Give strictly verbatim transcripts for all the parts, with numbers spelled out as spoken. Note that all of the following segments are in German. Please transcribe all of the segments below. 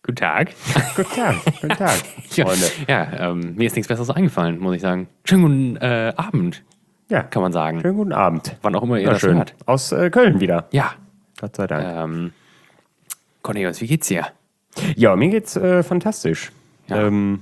Guten Tag. Guten Tag, guten Tag, Ja, Freunde. ja ähm, mir ist nichts Besseres eingefallen, muss ich sagen. Schönen guten äh, Abend, Ja, kann man sagen. schönen guten Abend. Wann auch immer ihr Na das schön. hört. Aus äh, Köln wieder. Ja, Gott sei Dank. ähm, Cornelius, wie geht's dir? Ja, mir geht's äh, fantastisch. Ja. Ähm,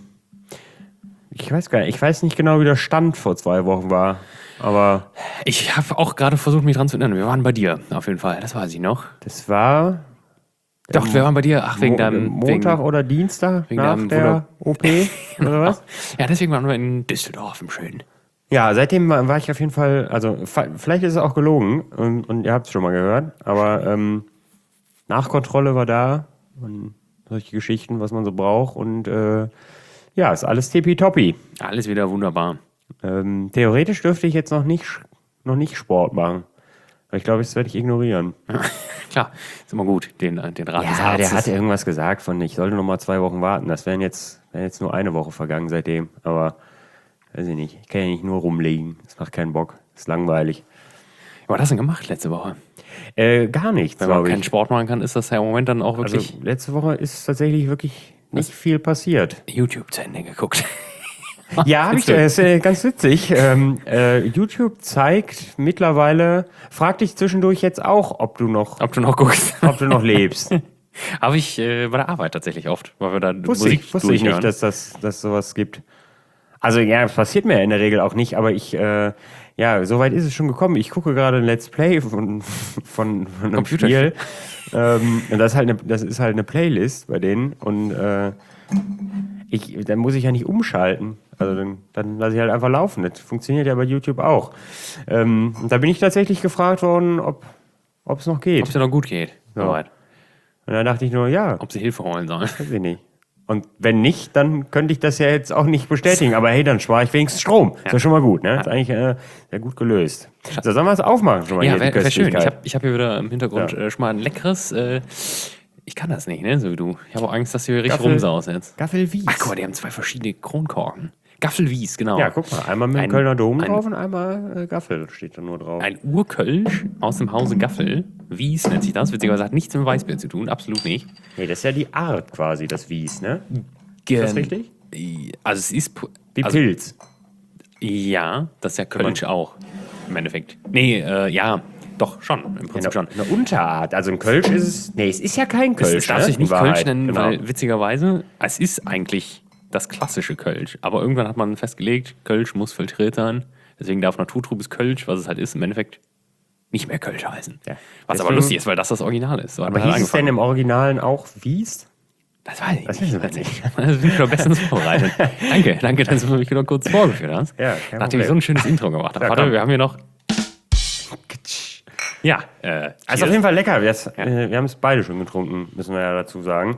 ich weiß gar nicht, ich weiß nicht genau, wie der Stand vor zwei Wochen war. Aber Ich habe auch gerade versucht, mich dran zu erinnern. Wir waren bei dir, auf jeden Fall. Das weiß ich noch. das war Doch, wir waren bei dir. Ach, wegen Mo deinem... Montag wegen, oder Dienstag wegen nach deinem der Wunder- O P oder was? Ja, deswegen waren wir in Düsseldorf im Schönen. Ja, seitdem war war ich auf jeden Fall, also fa- vielleicht ist es auch gelogen und, und ihr habt es schon mal gehört, aber ähm, Nachkontrolle war da und solche Geschichten, was man so braucht und äh, ja, ist alles tippitoppi. Alles wieder wunderbar. Ähm, theoretisch dürfte ich jetzt noch nicht, noch nicht Sport machen. Aber ich glaube, das werde ich ignorieren. Klar, ist immer gut, den, den Rat des Ja, Arztes. der hatte irgendwas gesagt von, ich sollte noch mal zwei Wochen warten. Das wären jetzt, wären jetzt nur eine Woche vergangen seitdem. Aber weiß ich nicht, ich kann ja nicht nur rumliegen. Das macht keinen Bock, das ist langweilig. Was hast du denn gemacht letzte Woche? Äh, gar nichts, Wenn man glaube keinen ich. Sport machen kann, ist das ja im Moment dann auch wirklich Also letzte Woche ist tatsächlich wirklich nicht viel passiert. YouTube zu Ende geguckt. Ja, habe ich, das ist äh, ganz witzig. Ähm, äh, YouTube zeigt mittlerweile, frag dich zwischendurch jetzt auch, ob du noch, Ob du noch guckst. ob du noch lebst. Habe ich äh, bei der Arbeit tatsächlich oft, weil wir da Wusste Musik ich, wusste ich durchhören. nicht, dass das dass sowas gibt. Also ja, das passiert mir in der Regel auch nicht, aber ich, äh, ja, soweit ist es schon gekommen. Ich gucke gerade ein Let's Play von, von, von einem Computerspiel. Spiel. ähm, und das ist, halt eine, das ist halt eine Playlist bei denen und äh, ich, dann muss ich ja nicht umschalten. Also dann, dann lasse ich halt einfach laufen. Das funktioniert ja bei YouTube auch. Ähm, und da bin ich tatsächlich gefragt worden, ob ob es noch geht. Ob es dir noch gut geht. Soweit. Und dann dachte ich nur, ja, Ob sie Hilfe holen sollen. weiß ich nicht. Und wenn nicht, dann könnte ich das ja jetzt auch nicht bestätigen. Aber hey, dann spare ich wenigstens Strom. Ist ja schon mal gut, ne? Ist eigentlich äh, sehr gut gelöst. So, sollen wir es aufmachen schon mal Ja, hier, die wäre wär schön. Ich Köstlichkeit? habe ich hab hier wieder im Hintergrund Ja. äh, schon mal ein leckeres. Äh, ich kann das nicht, ne? So wie du. Ich habe auch Angst, dass du hier richtig Gaffel- rumsaust jetzt. Gaffelwies. Ach, guck mal, die haben zwei verschiedene Kronkorken. Gaffelwies, genau. Ja, guck mal. Einmal mit dem Ein- Kölner Dom ein- drauf und einmal äh, Gaffel steht da nur drauf. Ein Urkölsch aus dem Hause Gaffel. Wies nennt sich das. Witzigerweise hat nichts mit Weißbier zu tun. Absolut nicht. Nee, das ist ja die Art quasi, das Wies, ne? Ist das richtig? Also es ist... pu- Wie also, Pilz. Ja, das ist ja Kölsch auch. Im Endeffekt. Nee, äh, ja, doch, schon. Im Prinzip schon. Eine Unterart. Also ein Kölsch ist es. Nee, es ist ja kein Kölsch. Es darf ne? sich nicht In Wahrheit. Kölsch nennen, Genau. weil witzigerweise, es ist eigentlich das klassische Kölsch. Aber irgendwann hat man festgelegt, Kölsch muss filtriert sein. Deswegen darf naturtrübes Kölsch, was es halt ist, im Endeffekt nicht mehr Kölsch heißen. Ja. Was aber Deswegen- lustig ist, weil das das Original ist. So hat Aber man halt hieß es denn angefangen. im Originalen auch Wies? Das weiß ich Das nicht. wissen wir nicht. Das bin ich schon bestens vorbereitet. Danke, danke, dass du mich wieder kurz vorgeführt hast. Ja, kein Nachdem ich so Problem. ein schönes Intro gemacht habe. Ja, Warte, komm. wir haben hier noch... Ja, äh, Also auf jeden Fall lecker. Wir, äh, wir haben es beide schon getrunken, müssen wir ja dazu sagen.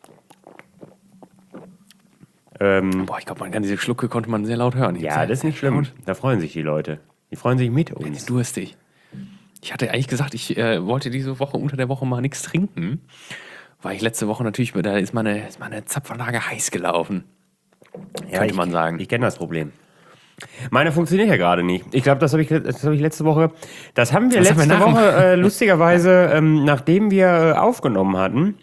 Ähm, Boah, ich glaube, man kann diese Schlucke konnte man sehr laut hören. ja, das ist nicht schlimm. Da freuen sich die Leute. Die freuen sich mit uns. Durstig. Ich hatte eigentlich gesagt, ich äh, wollte diese Woche unter der Woche mal nichts trinken, weil ich letzte Woche natürlich, da ist meine, ist meine Zapfanlage heiß gelaufen. Ja, könnte ich, man sagen. Ich kenne das Problem. Meine funktioniert ja gerade nicht. Ich glaube, das habe ich, das hab ich letzte Woche. Das haben wir Das haben wir letzte nach dem- Woche äh, lustigerweise, ähm, nachdem wir äh, aufgenommen hatten,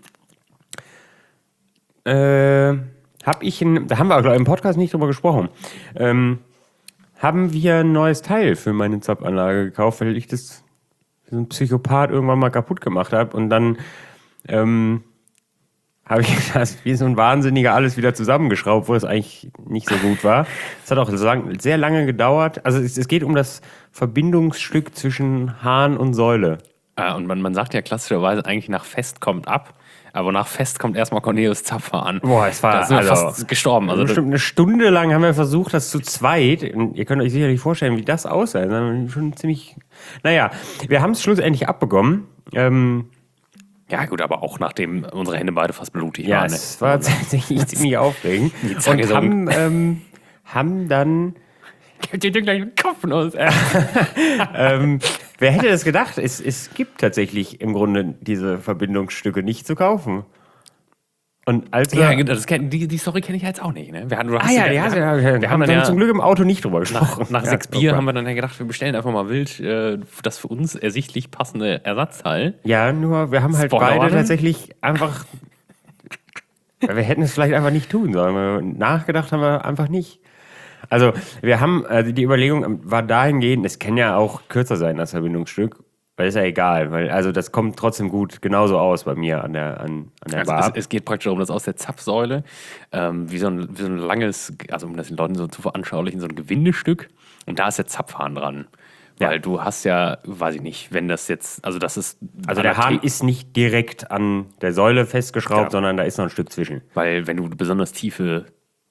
äh, habe ich, ein, da haben wir glaub, im Podcast nicht drüber gesprochen, ähm, haben wir ein neues Teil für meine Zapfanlage gekauft, weil ich das wie so ein Psychopath irgendwann mal kaputt gemacht habe und dann ähm, habe ich das wie so ein Wahnsinniger alles wieder zusammengeschraubt, wo es eigentlich nicht so gut war. Es hat auch lang, sehr lange gedauert. Also es, es geht um das Verbindungsstück zwischen Hahn und Säule. Äh, und man, man sagt ja klassischerweise eigentlich nach Fest kommt ab, aber nach Fest kommt erstmal Cornelius Zapfer an. Boah, es war Da sind wir also, fast gestorben. Also bestimmt eine Stunde lang haben wir versucht, das zu zweit. Und ihr könnt euch sicherlich vorstellen, wie das aussah. Das war schon ziemlich. Naja, wir haben es schlussendlich abbekommen. Ähm, ja gut, aber auch nachdem unsere Hände beide fast blutig ja, waren. ne? es war tatsächlich ziemlich aufregend. Die Zange Und so haben, ähm, haben dann. Gebt ihr dir gleich den Kopf aus. ähm, wer hätte das gedacht? Es, es gibt tatsächlich im Grunde diese Verbindungsstücke nicht zu kaufen. Und als wir, Ja, das kenn, die, die Story kenne ich jetzt auch nicht. Ne? Wir hatten, du ah hast ja, ja, die hast, wir, ja, wir, wir haben haben dann dann ja zum Glück im Auto nicht drüber gesprochen. nach, nach Ja, sechs guck Bier mal. haben wir dann ja gedacht, wir bestellen einfach mal wild äh, das für uns ersichtlich passende Ersatzteil. Ja, nur wir haben halt Spoiler beide Warnung. tatsächlich einfach Weil wir hätten es vielleicht einfach nicht tun sollen. Weil nachgedacht haben wir einfach nicht. Also, wir haben, also die Überlegung war dahingehend, es kann ja auch kürzer sein, das Verbindungsstück. Weil ist ja egal, weil also das kommt trotzdem gut genauso aus bei mir an der, an, an der Also Bar. es, es geht praktisch darum, dass aus der Zapfsäule ähm, wie, so ein, wie so ein langes, also um das den Leuten so zu veranschaulichen, so ein Gewindestück und da ist der Zapfhahn dran. Weil Ja. du hast ja, weiß ich nicht, wenn das jetzt, also das ist... Also der Hahn ist nicht direkt an der Säule festgeschraubt, Ja. sondern da ist noch ein Stück zwischen. Weil wenn du besonders tiefe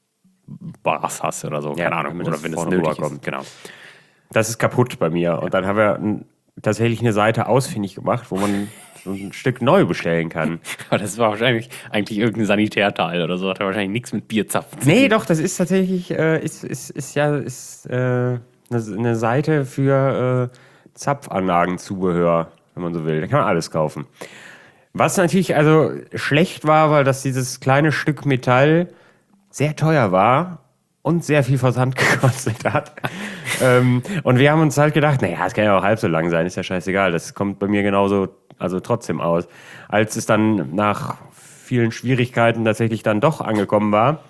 Bars hast oder so, Ja, keine Ahnung, wenn oder das wenn es vorne nötig rüberkommt. ist. Genau. Das ist kaputt bei mir. Und dann haben wir ein, tatsächlich eine Seite ausfindig gemacht, wo man so ein Stück neu bestellen kann. Aber das war wahrscheinlich eigentlich irgendein Sanitärteil oder so, hat ja wahrscheinlich nichts mit Bierzapfen zu Nee, tun. doch, das ist tatsächlich, äh, ist, ist, ist ja ist, äh, eine, eine Seite für äh, Zapfanlagenzubehör, wenn man so will. Da kann man alles kaufen. Was natürlich also schlecht war, weil das dieses kleine Stück Metall sehr teuer war und sehr viel Versand gekostet hat. ähm, und wir haben uns halt gedacht, naja, es kann ja auch halb so lang sein, ist ja scheißegal. Das kommt bei mir genauso, also trotzdem aus. Als es dann nach vielen Schwierigkeiten tatsächlich dann doch angekommen war,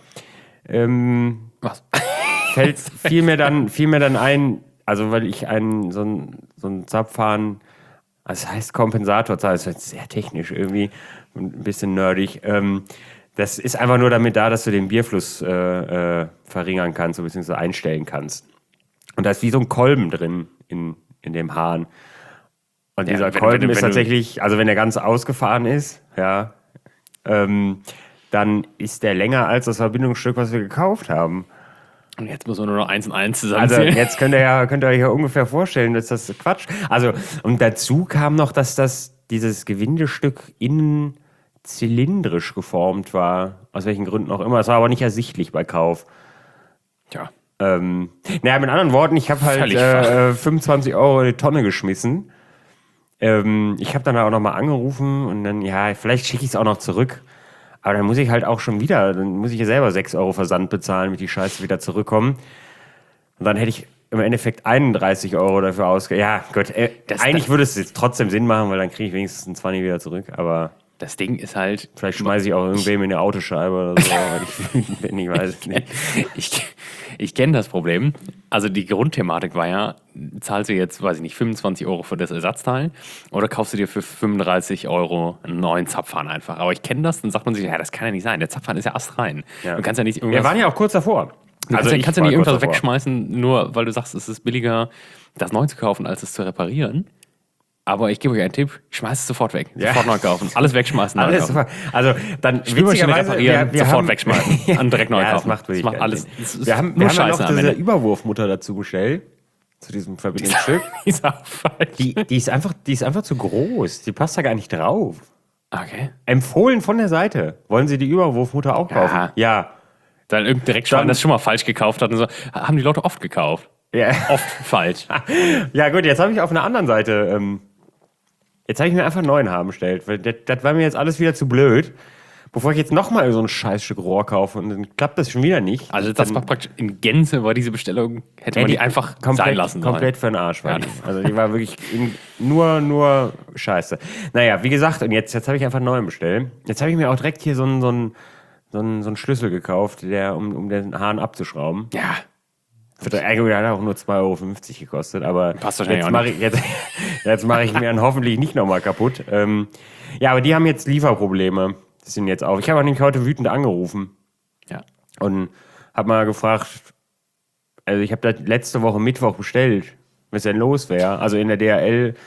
ähm, Was? fällt, fiel, mir dann, fiel mir dann ein, also weil ich einen, so einen so einen Zapfhahn, das heißt Kompensator, das ist sehr technisch irgendwie, ein bisschen nerdig. Ähm, das ist einfach nur damit da, dass du den Bierfluss äh, äh, verringern kannst, beziehungsweise einstellen kannst. Und da ist wie so ein Kolben drin in, in dem Hahn. Und Ja, dieser wenn- Kolben wenn du- ist wenn du- tatsächlich, also wenn der ganz ausgefahren ist, ja, ähm, dann ist der länger als das Verbindungsstück, was wir gekauft haben. Und jetzt muss man nur noch eins und eins Also zusammenzählen. jetzt könnt ihr ja könnt ihr euch ja ungefähr vorstellen, dass das Quatsch. Also und dazu kam noch, dass das dieses Gewindestück innen zylindrisch geformt war, aus welchen Gründen auch immer. Es war aber nicht ersichtlich bei Kauf. Tja. Ähm, naja, mit anderen Worten, ich habe halt Völlig äh, fünfundzwanzig Euro in die Tonne geschmissen. Ähm, ich habe dann auch nochmal angerufen und dann, ja, vielleicht schicke ich es auch noch zurück. Aber dann muss ich halt auch schon wieder, dann muss ich ja selber sechs Euro Versand bezahlen, damit die Scheiße wieder zurückkommen. Und dann hätte ich im Endeffekt einunddreißig Euro dafür ausgegeben. Ja, gut, äh, Das- eigentlich das- würde es jetzt trotzdem Sinn machen, weil dann kriege ich wenigstens ein zwanzig wieder zurück. Aber Das Ding ist halt, vielleicht schmeiße ich auch irgendwem in eine Autoscheibe oder so, weil ich wütend bin, ich weiß es nicht. ich, ich kenne das Problem. Also die Grundthematik war ja, zahlst du jetzt, weiß ich nicht, fünfundzwanzig Euro für das Ersatzteil oder kaufst du dir für fünfunddreißig Euro einen neuen Zapfhahn einfach. Aber ich kenne das, dann sagt man sich, ja, das kann ja nicht sein. Der Zapfhahn ist ja astrein. Ja. Du kannst ja nicht Wir irgendwas... waren ja auch kurz davor. Du kannst, ja, ich kannst ja war nicht kurz irgendwas davor. wegschmeißen, nur weil du sagst, es ist billiger, das neu zu kaufen, als es zu reparieren. Aber ich gebe euch einen Tipp, schmeiß es sofort weg. Ja. Sofort neu kaufen. Alles wegschmeißen, neu Alles kaufen. super. Also dann Spülmaschine witzigerweise, reparieren, wir, wir sofort haben, wegschmeißen. An direkt neu ja, das kaufen. macht wirklich das macht keinen alles. Sinn. das ist Wir haben, nur wir haben ja Scheiße noch am diese Ende. Überwurfmutter dazu bestellt, zu diesem Verbindungsstück. Ist auch falsch. Die, die, ist einfach, die ist einfach zu groß. Die passt da gar nicht drauf. Okay. Empfohlen von der Seite. Wollen Sie die Überwurfmutter auch kaufen? Ja. Ja. Dann irgendein Direktschwein, Dann- das schon mal falsch gekauft hat und so. Haben die Leute oft gekauft. Ja, Oft falsch. ja gut, jetzt habe ich auf einer anderen Seite, ähm, jetzt habe ich mir einfach einen neuen haben bestellt. Weil das, das war mir jetzt alles wieder zu blöd. Bevor ich jetzt nochmal so ein Scheißstück Rohr kaufe und dann klappt das schon wieder nicht. Also das dann, war praktisch in Gänze, war diese Bestellung, hätte man die einfach komplett, sein lassen sollen. komplett für den Arsch war Ja. die. Also die war wirklich in, nur, nur Scheiße. Naja, wie gesagt, und jetzt, jetzt habe ich einfach einen neuen bestellt. Jetzt habe ich mir auch direkt hier so einen, so einen, so einen, so einen Schlüssel gekauft, der, um, um den Hahn abzuschrauben. Ja. Für der Ergo hat auch nur zwei Euro fünfzig gekostet, aber Passt wahrscheinlich jetzt auch mache ich, jetzt, jetzt mache ich mir dann hoffentlich nicht nochmal kaputt. Ähm, ja, aber die haben jetzt Lieferprobleme. Die sind jetzt auf. Ich habe auch nämlich heute wütend angerufen Ja. und habe mal gefragt, also ich habe das letzte Woche Mittwoch bestellt, was denn los wäre. Also in der D H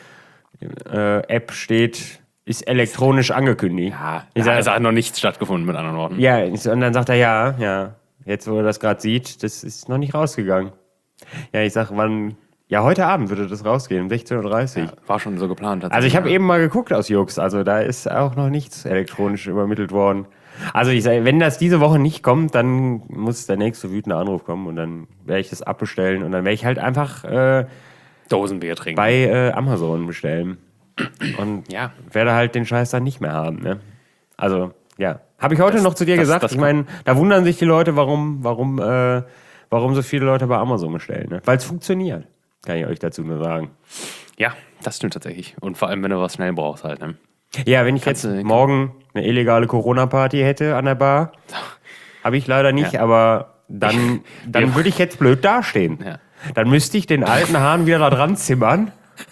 L-App steht, ist elektronisch angekündigt. Ja, Ich ja, sag- es hat noch nichts stattgefunden, mit anderen Worten. Ja, ich so- und dann sagt er, ja, ja, jetzt wo er das gerade sieht, das ist noch nicht rausgegangen. Ja, ich sag, wann, ja, heute Abend würde das rausgehen, um sechzehn Uhr dreißig. War schon so geplant. Also ich habe ja. eben mal geguckt aus Jux, also da ist auch noch nichts elektronisch übermittelt worden. Also ich sage, wenn das diese Woche nicht kommt, dann muss der nächste wütende Anruf kommen und dann werde ich das abbestellen und dann werde ich halt einfach äh, Dosenbier trinken. bei äh, Amazon bestellen. Und Ja. werde halt den Scheiß dann nicht mehr haben. Ne? Also, ja. Habe ich heute noch zu dir das- gesagt. das ich meine, da wundern sich die Leute, warum, warum, äh, warum so viele Leute bei Amazon bestellen. Ne? Weil es funktioniert. Kann ich euch dazu nur sagen. Ja, das stimmt tatsächlich. Und vor allem, wenn du was schnell brauchst halt. Ne? Ja, wenn ich Kannst jetzt du- morgen eine illegale Corona-Party hätte an der Bar, habe ich leider nicht, Ja. aber dann, dann Ja. würde ich jetzt blöd dastehen. Ja. Dann müsste ich den alten Hahn wieder da dran zimmern.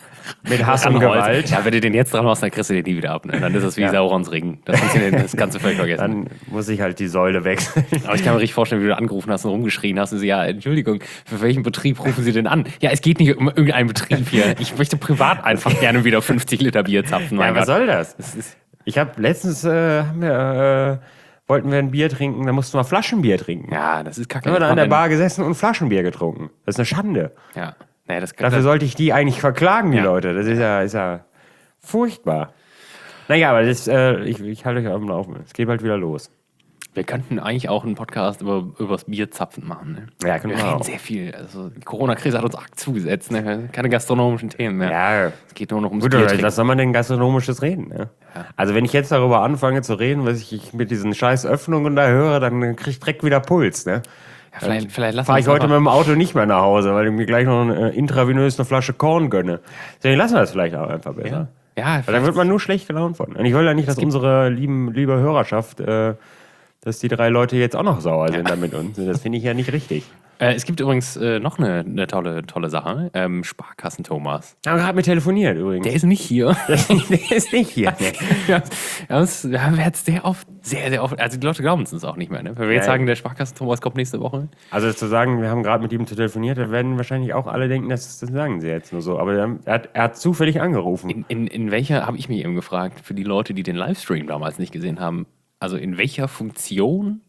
Mit Hass und Ranholz. Gewalt. Ja, wenn du den jetzt dran machst, dann kriegst du den nie wieder ab. Ne? Dann ist es wie Ja. Saurons Ring. Das funktioniert das kannst du völlig vergessen. Dann muss ich halt die Säule wechseln. Aber ich kann mir richtig vorstellen, wie du angerufen hast und rumgeschrien hast und sie, ja, Entschuldigung, für welchen Betrieb rufen Sie denn an? Ja, es geht nicht um irgendeinen Betrieb hier. Ich möchte privat einfach gerne wieder fünfzig Liter Bier zapfen. Ja, Mein was Gott. soll das? Ich habe letztens, äh, haben wir, äh, wollten wir ein Bier trinken, da mussten wir Flaschenbier trinken. Ja, das ist kacke. Dann haben wir da Das an der macht Bar gesessen und Flaschenbier getrunken. Das ist eine Schande. einen- Ja, naja, das Dafür sollte ich die eigentlich verklagen, die Ja. Leute. Das ist ja, ist ja furchtbar. Naja, aber das, äh, ich, ich halte euch auf dem Laufenden. Es geht bald wieder los. Wir könnten eigentlich auch einen Podcast über, über das Bierzapfen machen. Ne? Ja, können wir wir reden auch. sehr viel. Also, die Corona-Krise hat uns arg zugesetzt. Ne? Keine gastronomischen Themen mehr. Ja, Es geht nur noch ums gut, Bier oder trinken. was soll man denn gastronomisches reden? Ne? Also wenn ich jetzt darüber anfange zu reden, was ich, ich mit diesen scheiß Öffnungen da höre, dann kriege ich direkt wieder Puls. Ne? Ja, vielleicht, vielleicht lassen Fahre wir ich es heute mit einfach- dem Auto nicht mehr nach Hause, weil ich mir gleich noch äh, intravenös eine Flasche Korn gönne. Deswegen lassen wir das vielleicht auch einfach besser. Ja, Weil dann vielleicht- wird man nur schlecht gelaunt von. Und ich will ja nicht, dass unsere lieben, liebe Hörerschaft, äh, dass die drei Leute jetzt auch noch sauer sind da mit uns. Das finde ich ja nicht richtig. Äh, es gibt übrigens äh, noch eine, eine tolle, tolle Sache. Ähm, Sparkassen-Thomas. Wir haben gerade mit telefoniert übrigens. Der ist nicht hier. Der ist nicht hier. ja, das wir haben jetzt sehr oft, sehr, sehr oft, also die Leute glauben es uns auch nicht mehr. Ne? Wenn wir jetzt Ja. sagen, der Sparkassen-Thomas kommt nächste Woche. Also zu sagen, wir haben gerade mit ihm telefoniert, da werden wahrscheinlich auch alle denken, das, das sagen sie jetzt nur so. Aber er hat, er hat zufällig angerufen. In, in, in welcher, habe ich mich eben gefragt, für die Leute, die den Livestream damals nicht gesehen haben, also in welcher Funktion,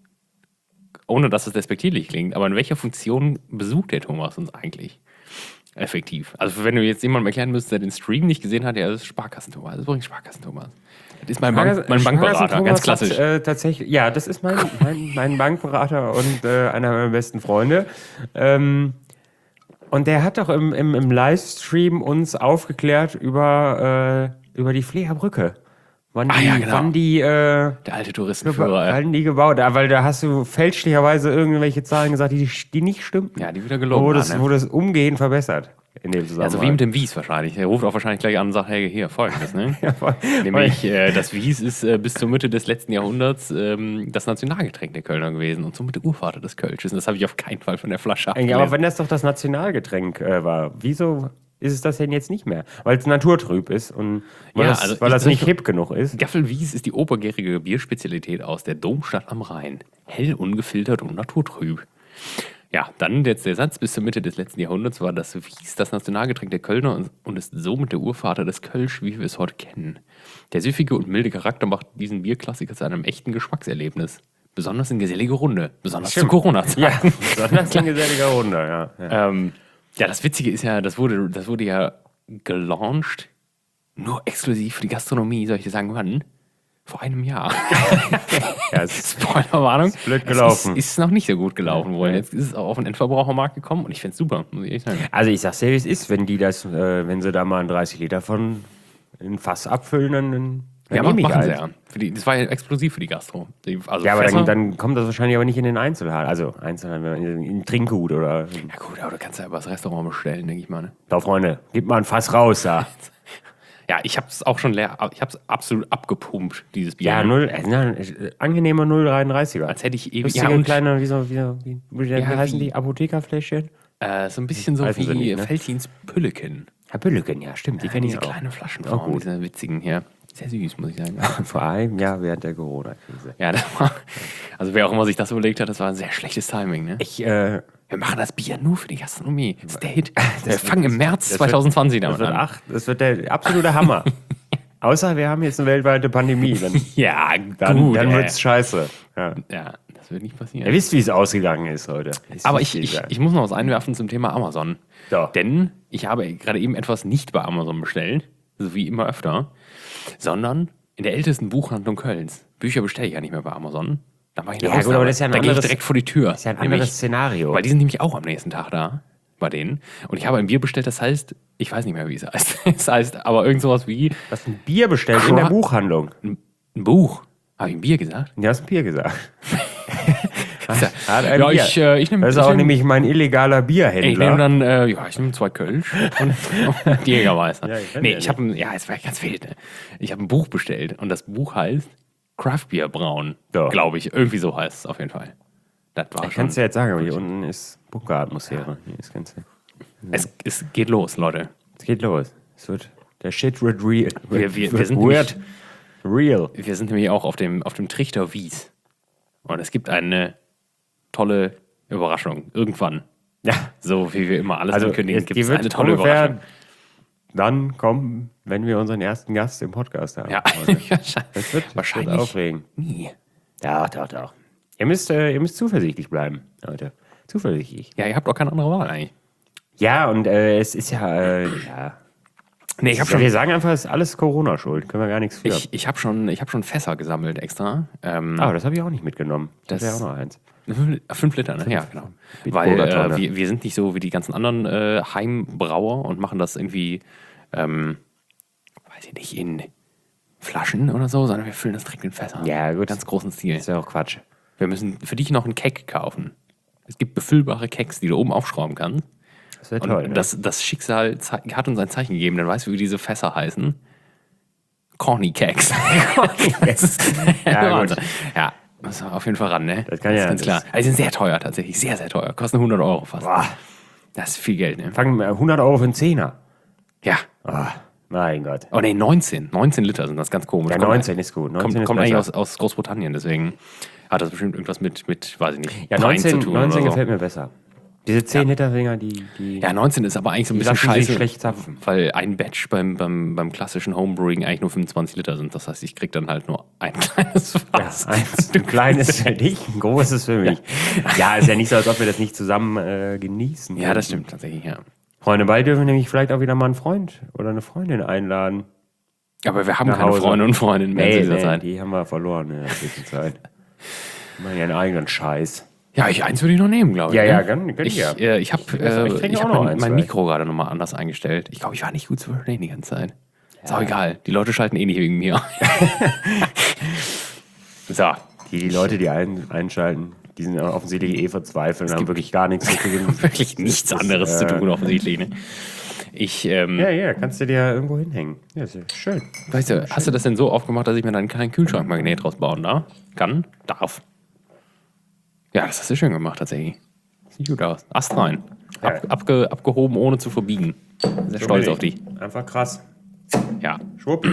ohne dass es despektierlich klingt, aber in welcher Funktion besucht der Thomas uns eigentlich effektiv? Also wenn du jetzt jemandem erklären müsstest, der den Stream nicht gesehen hat, ja, das ist Sparkassen-Thomas. Das ist übrigens Sparkassen-Thomas. Das ist mein, Bank, mein Bankberater, ganz klassisch. Hat, äh, tatsächlich, ja, das ist mein, mein, mein Bankberater und äh, einer meiner besten Freunde. Ähm, und der hat doch im, im, im Livestream uns aufgeklärt über, äh, über die Fliegerbrücke. Wann die, Ah, ja, genau. wann die, äh, Der alte Touristenführer. äh, wann die gebaut, ja, weil da hast du fälschlicherweise irgendwelche Zahlen gesagt, die, die nicht stimmten. Ja, die wieder Wo gelogen das, waren, ne? wo das Umgehen verbessert in dem Zusammenhang. Also wie mit dem Wies wahrscheinlich. Er ruft auch wahrscheinlich gleich an und sagt, hey, hier, folgendes, ne? Ja, voll. Nämlich, äh, das Wies ist äh, bis zur Mitte des letzten Jahrhunderts ähm, das Nationalgetränk der Kölner gewesen und somit der Urvater des Kölsches. Und das habe ich auf keinen Fall von der Flasche Ja, abgelesen. aber wenn das doch das Nationalgetränk äh, war, wieso ist es das denn jetzt nicht mehr? Weil es naturtrüb ist und weil Ja, das, also weil ich- das nicht hip genug ist. Gaffelwies ist die obergärige Bierspezialität aus der Domstadt am Rhein. Hell, ungefiltert und naturtrüb. Ja, dann jetzt der Satz, bis zur Mitte des letzten Jahrhunderts war das Wies das Nationalgetränk der Kölner und, und ist somit der Urvater des Kölsch, wie wir es heute kennen. Der süffige und milde Charakter macht diesen Bierklassiker zu einem echten Geschmackserlebnis. Besonders in geselliger Runde. Besonders zu Stimmt. Corona-Zeiten. Ja, besonders ein geselliger Runde, ja. ja. Ähm, ja, das Witzige ist ja, das wurde, das wurde ja gelauncht, nur exklusiv für die Gastronomie, soll ich dir sagen, wann? Vor einem Jahr. ja es ist Spoilerwarnung. blöd gelaufen. Es ist, ist noch nicht so gut gelaufen wohl. Jetzt ist es auch auf den Endverbrauchermarkt gekommen und ich finde es super, muss ich ehrlich sagen. also ich sag's dir, wie es ist, wenn die das, äh, wenn sie da mal einen dreißig Liter von in ein Fass abfüllen, dann, dann Ja, nehme ich machen sie eins. ja. Für die, das war ja exklusiv für die Gastro. Die, also Ja, aber Fässer- dann, dann kommt das wahrscheinlich aber nicht in den Einzelhandel. Also Einzelhandel, in, in Trinkgut oder. ja gut, aber du kannst ja über das Restaurant bestellen, denke ich mal. Ne? Da, Freunde, gib mal ein Fass raus da. Ja, ich habe es auch schon leer, ich habe es absolut abgepumpt, dieses Bier. Ja, null, äh, na, äh, angenehmer null Komma dreiunddreißiger. Als hätte ich ewig... Lustige Ja, und, kleine, wie so, wie, so, wie, wie, wie Ja, heißen wie- die? Apothekerfläschchen? äh, so ein bisschen so Heißen sie wie nicht, ne? Feltins Pülleken. Herr Bülleken, ja, stimmt, die Ja, kenne ich diese auch. kleine Auch Flaschenform, gut. diese witzigen hier. Sehr süß, muss ich sagen. Vor einem Jahr während der Corona-Krise. Ja, das war, also wer auch immer sich das überlegt hat, das war ein sehr schlechtes Timing. Ne? Ich, äh, Wir machen das Bier nur für die Gastronomie. State. Wir wird- fangen im März das wird- zwanzig zwanzig das damit wird, an. ach, das wird der absolute Hammer. Außer wir haben jetzt eine weltweite Pandemie. Dann, Ja, dann, gut. dann ey. wird's scheiße. Ja. Ja, das wird nicht passieren. Ihr wisst, wie es ausgegangen ist heute. Wisst, Aber wie ich, es ich, ist. ich muss noch was einwerfen zum Thema Amazon. So. Denn ich habe gerade eben etwas nicht bei Amazon bestellt, so wie immer öfter, sondern in der ältesten Buchhandlung Kölns. Bücher bestelle ich ja nicht mehr bei Amazon. Da mache ich eine Ja, gut, Ausnahme. aber das ist ja ein da gehe ich anderes- direkt vor die Tür. Das ist ja ein Nämlich- anderes Szenario. Weil die sind nämlich auch am nächsten Tag da, bei denen. Und ich habe ein Bier bestellt, das heißt, ich weiß nicht mehr, wie es heißt. Es heißt aber irgend sowas wie Du hast ein Bier bestellt in der Cra- Buchhandlung. ein Buch. Habe ich ein Bier gesagt? Du hast ein Bier gesagt. Hat ein Ja, Bier. ich, äh, ich nehme Das ist auch nämlich mein illegaler Bierhändler. Ich nehme dann, äh, ja, ich nehme zwei Kölsch und, und die Jägermeister. Ja, ich kenn nee, ja ich habe ein, ja, es war ganz wild, ne? Ich habe ein Buch bestellt und das Buch heißt Craft Beer Brauen, Ja. glaube ich. Irgendwie so heißt es auf jeden Fall. Das war Ich schon. kann es dir jetzt sagen, aber hier unten ist Bunkeratmosphäre. Hier ist ganz, Es, es geht los, Leute. es geht los. Es wird, der Shit wird real. Wir, wir, wir, wird sind weird. nämlich, Real. wir sind nämlich auch auf dem, auf dem Trichter Wies. Und es gibt eine tolle Überraschung. Irgendwann. Ja. So wie wir immer alles Also, ankündigen, jetzt- gibt die es wird eine tolle ungefähr Überraschung. dann kommen, wenn wir unseren ersten Gast im Podcast haben. Ja, Das wird, das wird wahrscheinlich. aufregend. Nie. Ja, doch, doch. Ihr müsst, äh, ihr müsst zuversichtlich bleiben, Leute. Zuversichtlich. Ja, ihr habt auch keine andere Wahl eigentlich. Ja, und äh, es ist ja, äh, ja. Nee, ich habe Ja, schon, wir sagen einfach, es ist alles Corona-Schuld. Können wir gar nichts für. ich, ich hab schon, ich hab schon Fässer gesammelt extra. Ähm, Ah, das habe ich auch nicht mitgenommen. Das Das- ist ja auch noch eins. Fünf Liter, ne? Ja, genau. Bitburger Weil äh, Tonne. wir, wir sind nicht so wie die ganzen anderen äh, Heimbrauer und machen das irgendwie, ähm, weiß ich nicht, in Flaschen oder so, sondern wir füllen das direkt in Fässer. Ja, gut. Ganz großen Stil. Das ist ja auch Quatsch. Wir müssen für dich noch einen Keck kaufen. Es gibt befüllbare Kecks, die du oben aufschrauben kannst. Das wäre Und toll. ne? das, das Schicksal zei- hat uns ein Zeichen gegeben, dann weißt du, wie diese Fässer heißen. Corny Keks. Das ist- Ja, gut. ja, muss man auf jeden Fall ran, ne? Das kann ja- ganz das- klar. Also, die sind sehr teuer tatsächlich, sehr, sehr teuer. Kosten hundert Euro fast. Boah. Das ist viel Geld, ne? Fangen wir hundert Euro für einen Zehner. Ja. Ah, mein Gott. Oh ne, neunzehn. neunzehn Liter sind das ganz komisch. Ja, Kommt- neunzehn ist gut. neunzehn Kommt, ist kommt eigentlich aus, besser. aus Großbritannien, deswegen hat das bestimmt irgendwas mit, mit weiß ich nicht, Ja, Pint neunzehn, zu tun neunzehn oder so. gefällt mir besser. Diese zehn Liter Dinger, die, die, Ja, neunzehn ist aber eigentlich so ein die bisschen lassen sich scheiße, schlecht zapfen. weil ein Batch beim, beim, beim klassischen Homebrewing eigentlich nur fünfundzwanzig Liter sind. Das heißt, ich krieg dann halt nur ein kleines Fass. Eins, ein kleines für dich, ein großes für mich. Ja, ist ja nicht so, als ob wir das nicht zusammen äh, genießen. Ja, das stimmt tatsächlich, ja. Freunde, bald dürfen wir nämlich vielleicht auch wieder mal einen Freund oder eine Freundin einladen. Aber wir haben Nach keine Hause. Freunde und Freundinnen mehr Nee, zu dieser nee, Zeit. die haben wir verloren in der Zwischenzeit. Die machen ja einen eigenen Scheiß. Ja, ich, eins würde ich noch nehmen, glaube ich. Ja, ne? ja, gönn- gönn Ich, dir. äh, ich habe Ich äh, trinke ich auch hab noch mein, ein, mein zwei. Mikro gerade nochmal anders eingestellt. Ich glaube, ich war nicht gut zu verstehen die ganze Zeit. Ist auch egal. Die Leute schalten eh nicht wegen mir. So. Die, die Leute, die ein, einschalten, die sind offensichtlich eh verzweifelt und haben wirklich gar nichts zu tun. Wirklich nichts Das ist, anderes zu äh, tun, offensichtlich. Ne? Ich, ähm, Ja, ja, kannst du dir irgendwo hinhängen. Ja, ist ja schön. weißt du, hast du das denn so aufgemacht, dass ich mir dann keinen Kühlschrankmagnet draus bauen darf? Kann? Darf. Ja, das hast du schön gemacht, tatsächlich. Sieht gut aus. Ast rein. Ab, Ja. abge, abgehoben, ohne zu verbiegen. Sehr stolz auf dich. Einfach krass. Ja. Schwupp.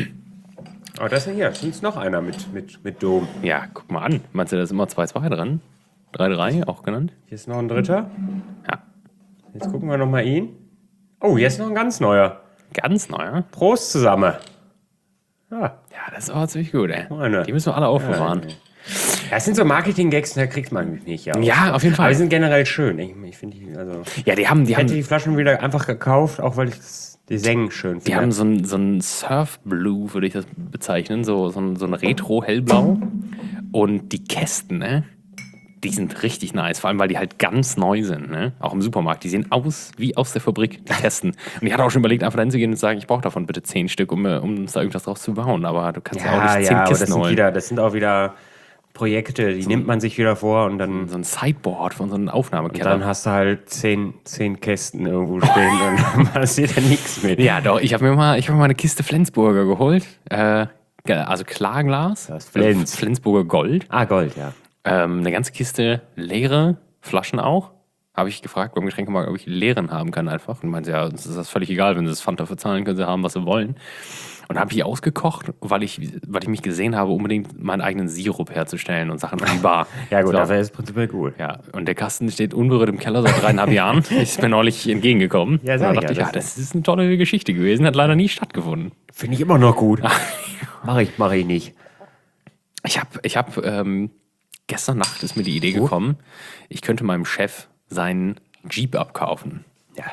Oh, das ist hier. Ist noch einer mit, mit, mit Dom. Ja, guck mal an. Meinst du, da ist immer zwei zwei dran? drei drei auch genannt? Hier ist noch ein dritter. Ja. Jetzt gucken wir noch mal ihn. Oh, hier ist noch ein ganz neuer. Ganz neu, Prost zusammen. Ja. Ja, das ist aber ziemlich gut, ey. Meine. Die müssen wir alle aufbewahren. Das sind so Marketing-Gags, da kriegt man mich nicht. Ja, Ja, auf jeden Aber die Fall. sind generell schön. Ich, ich finde die, also. Ja, die haben, die Ich hätte haben, die Flaschen wieder einfach gekauft, auch weil ich das Design schön finde. die haben so ein, so ein Surf-Blue, würde ich das bezeichnen. So, so ein, so ein Retro-Hellblau. Und die Kästen, ne? Die sind richtig nice, vor allem weil die halt ganz neu sind, ne? Auch im Supermarkt. Die sehen aus wie aus der Fabrik, die Kästen. Und ich hatte auch schon überlegt, einfach hinzugehen und zu sagen, ich brauche davon bitte zehn Stück, um, äh, um uns da irgendwas draus zu bauen. Aber du kannst ja, ja, auch nicht zehn ja, aber das Kisten sind, holen. wieder, das sind auch wieder Projekte, die nimmt man sich wieder vor und dann, So ein Sideboard von so einem Aufnahmekeller. dann hast du halt zehn, zehn Kästen irgendwo stehen und dann passiert da nichts mit. Ja, doch, ich habe mir, mal- ich hab mir mal eine Kiste Flensburger geholt. Äh, also Klarglas. Das ist Flens. Also Flensburger Gold. Ah, Gold, ja. Ähm, eine ganze Kiste leere Flaschen auch. Habe ich gefragt beim Getränkemarkt, ob ich leeren haben kann einfach. Und meinte, ja, uns ist das völlig egal, wenn sie das Pfand dafür zahlen, können sie haben, was sie wollen. Und habe ich ausgekocht, weil ich, weil ich mich gesehen habe, unbedingt meinen eigenen Sirup herzustellen und Sachen an die Bar. Ja gut, So. dafür ist es prinzipiell gut. Ja, und der Kasten steht unberührt im Keller seit dreieinhalb Jahren. Ist mir neulich entgegengekommen. Ja, und sag da ich dachte ich, ja, ja, das das ist eine tolle Geschichte gewesen, hat leider nie stattgefunden. Finde ich immer noch gut. Mach ich, mach ich nicht. Ich habe, ich hab, ähm, gestern Nacht ist mir die Idee gekommen, ich könnte meinem Chef seinen Jeep abkaufen. Ja.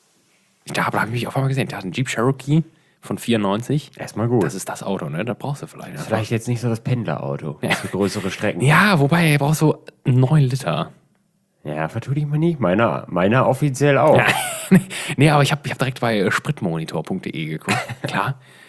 Da habe hab ich mich auf einmal gesehen, der hat einen Jeep Cherokee von vierundneunzig. Erstmal gut. Das ist das Auto, ne? Da brauchst du vielleicht. einfach. Vielleicht jetzt nicht so das Pendlerauto für größere Strecken. Ja, wobei, er braucht so neun Liter. Ja, vertu dich mal nicht. Meiner, meiner offiziell auch. nee, aber ich habe ich hab direkt bei spritmonitor punkt de geguckt. Klar.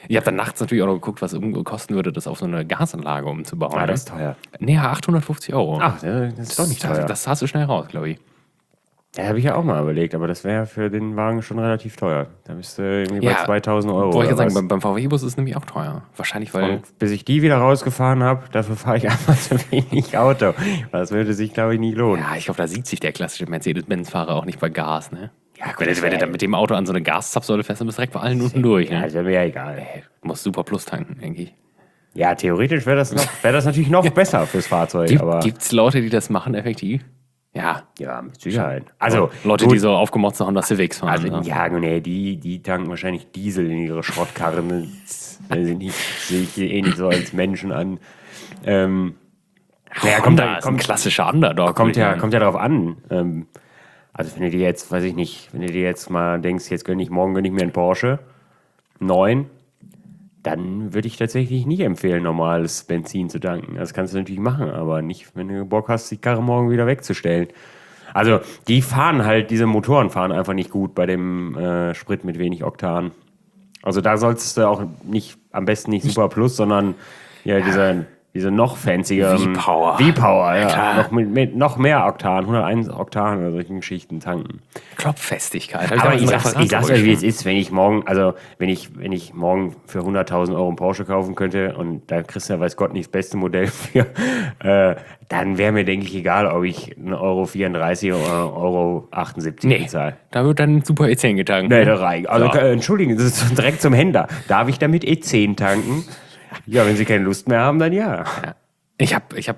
Ich habe dann nachts natürlich auch noch geguckt, was es kosten würde, das auf so eine Gasanlage umzubauen. Ah, ne? das ist teuer. Nee, achthundertfünfzig Euro. Ach, das ist doch nicht das, teuer. das hast du schnell raus, glaube ich. Ja, habe ich ja auch mal überlegt, aber das wäre für den Wagen schon relativ teuer. Da bist du irgendwie Ja, bei zweitausend Euro. Wollte ich oder gerade sagen, was. beim, beim V W-Bus ist es nämlich auch teuer. Wahrscheinlich, weil. Und bis ich die wieder rausgefahren habe, dafür fahre ich einfach zu wenig Auto. Das würde sich, glaube ich, nicht lohnen. Ja, ich glaube, da sieht sich der klassische Mercedes-Benz-Fahrer auch nicht bei Gas, ne? Ja, gut, wenn, du, das wenn du wär- dann mit dem Auto an so eine Gaszapfsäule fährst, dann bist du direkt bei allen unten durch, Ja, ne? das wäre mir ja egal. Du musst super Plus tanken, denke ich. Ja, theoretisch wäre das, noch- wär das natürlich noch besser fürs Fahrzeug. Gibt, aber gibt's Leute, die das machen, effektiv? Ja. ja, mit Sicherheit. Also, Leute, gut, die so aufgemotzt sind, dass Civics fahren. Also, ne? ja, nee, die, die tanken wahrscheinlich Diesel in ihre Schrottkarren. Das sind nicht, sehe ich eh nicht so als Menschen an. Ähm, naja, kommt, Honda da, ist ein kommt, klassischer Underdog. kommt, würde ich ja, sagen. kommt ja darauf an. Ähm, also, wenn du dir jetzt, weiß ich nicht, wenn du dir jetzt mal denkst, jetzt gönne ich, morgen gönne ich mir einen Porsche neun, dann würde ich tatsächlich nicht empfehlen, normales Benzin zu tanken. Das kannst du natürlich machen, aber nicht, wenn du Bock hast, die Karre morgen wieder wegzustellen. Also, die fahren halt, diese Motoren fahren einfach nicht gut bei dem äh, Sprit mit wenig Oktan. Also, da solltest du auch nicht, am besten nicht Super Plus, sondern ja, diese, diese noch fancigeren V-Power. V-Power, ja. Klar. Noch, mit, mit noch mehr Oktan, hunderteins Oktan oder solchen Geschichten tanken. Klopffestigkeit. Aber ich sag's, ich sag's euch, wie es ist. ist, wenn ich morgen, also wenn ich, wenn ich morgen für hunderttausend Euro einen Porsche kaufen könnte und da kriegst du ja weiß Gott nicht das beste Modell für, äh, dann wäre mir, denke ich, egal, ob ich einen Euro vierunddreißig oder Euro achtundsiebzig Nee, bezahle. da wird dann Super E zehn getankt. Nee, ne? da rein. Also, So. äh, entschuldigen, das ist direkt zum Händler. Darf ich damit E zehn tanken? Ja, wenn Sie keine Lust mehr haben, dann ja. Ich habe ich hab,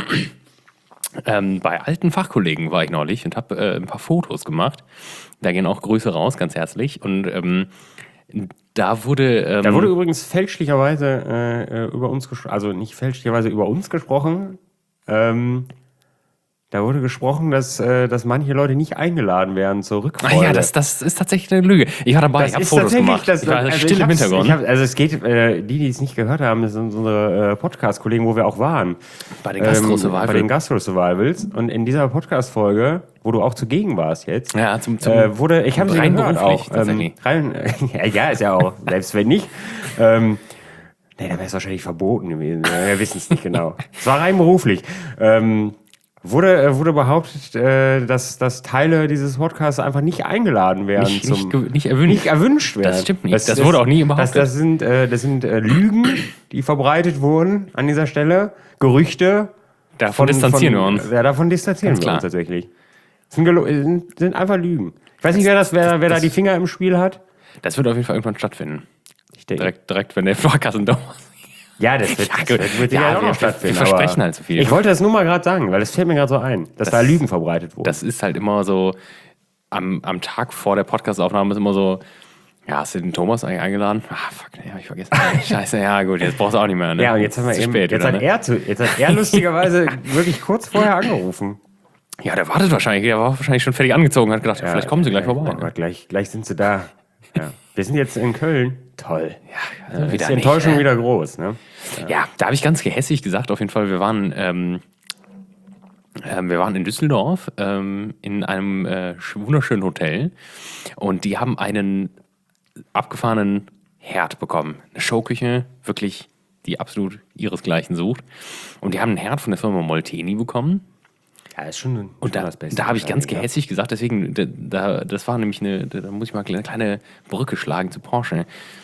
ähm, bei alten Fachkollegen war ich neulich und habe äh, ein paar Fotos gemacht. Da gehen auch Grüße raus, ganz herzlich. Und ähm, da wurde. Ähm, Da wurde übrigens fälschlicherweise äh, über uns gesprochen, also nicht fälschlicherweise über uns gesprochen. Ähm, da wurde gesprochen, dass, äh, dass manche Leute nicht eingeladen werden zur ah Rückfolge. ja, das, das ist tatsächlich eine Lüge. Ich war dabei, Das ich habe ist Fotos tatsächlich gemacht. das- ich war also still ich im hab's- Hintergrund. Ich hab, also es geht, äh, die, die es nicht gehört haben, das sind unsere äh, Podcast-Kollegen, wo wir auch waren. Bei den Gastro Ähm, Survival. Bei den Gastro-Survivals. Und in dieser Podcast-Folge, wo du auch zugegen warst jetzt, Ja, zum, zum äh, wurde, ich habe sie rein gehört beruflich, auch. Ähm, tatsächlich. rein, ja, ja, ist ja auch, selbst wenn nicht. Ähm, nee, da wäre es wahrscheinlich verboten gewesen. Wir wissen es nicht genau. Es war rein beruflich. Ähm, wurde, äh, wurde behauptet, äh, dass, dass Teile dieses Podcasts einfach nicht eingeladen werden. nicht, zum, nicht, ge- nicht erwünscht. nicht erwünscht werden. Das stimmt nicht. Das wurde auch nie behauptet. Das, das sind, äh, das sind äh, Lügen, die verbreitet wurden an dieser Stelle. Gerüchte. Davon distanzieren wir uns. Ja, davon distanzieren Ganz wir klar. uns tatsächlich. Das sind, gelo- sind, sind einfach Lügen. Ich weiß nicht, wer, das, wer, wer da das- die Finger im Spiel hat. Das wird auf jeden Fall irgendwann stattfinden. Ich denke, Direkt, direkt wenn der Vorkassen da ist. ja, das wird, Ja, das gut. wird, wird Ja, ja, auch wir- noch stattfinden. wir versprechen aber halt so viel. Ich wollte das nur mal gerade sagen, weil das fällt mir gerade so ein, dass da Lügen verbreitet wurden. Das ist halt immer so, am, am Tag vor der Podcastaufnahme ist immer so, ja, hast du den Thomas eigentlich eingeladen? Ah, fuck, nee, hab ich vergessen. Scheiße, ja gut, jetzt brauchst du auch nicht mehr. Ne? ja, und jetzt haben wir Ist zu eben, spät jetzt, wieder, hat ne? er zu, jetzt hat er lustigerweise wirklich kurz vorher angerufen. Ja, der wartet wahrscheinlich, der war wahrscheinlich schon fertig angezogen und hat gedacht, ja, vielleicht kommen sie gleich vorbei. Oh Gott, gleich, gleich sind sie da. Ja. Wir sind jetzt in Köln. Toll. Ja, also Ist wieder die nicht, Enttäuschung ne? wieder groß, ne? Ja, da habe ich ganz gehässig gesagt, auf jeden Fall, wir waren, ähm, ähm, wir waren in Düsseldorf ähm, in einem äh, sch- wunderschönen Hotel und die haben einen abgefahrenen Herd bekommen. Eine Showküche, wirklich, die absolut ihresgleichen sucht. Und die haben einen Herd von der Firma Molteni bekommen. Ja, ist schon, Und da, da habe ich ganz gehässig gesagt, deswegen, da, da, das war nämlich eine, da, da muss ich mal eine kleine Brücke schlagen zu Porsche.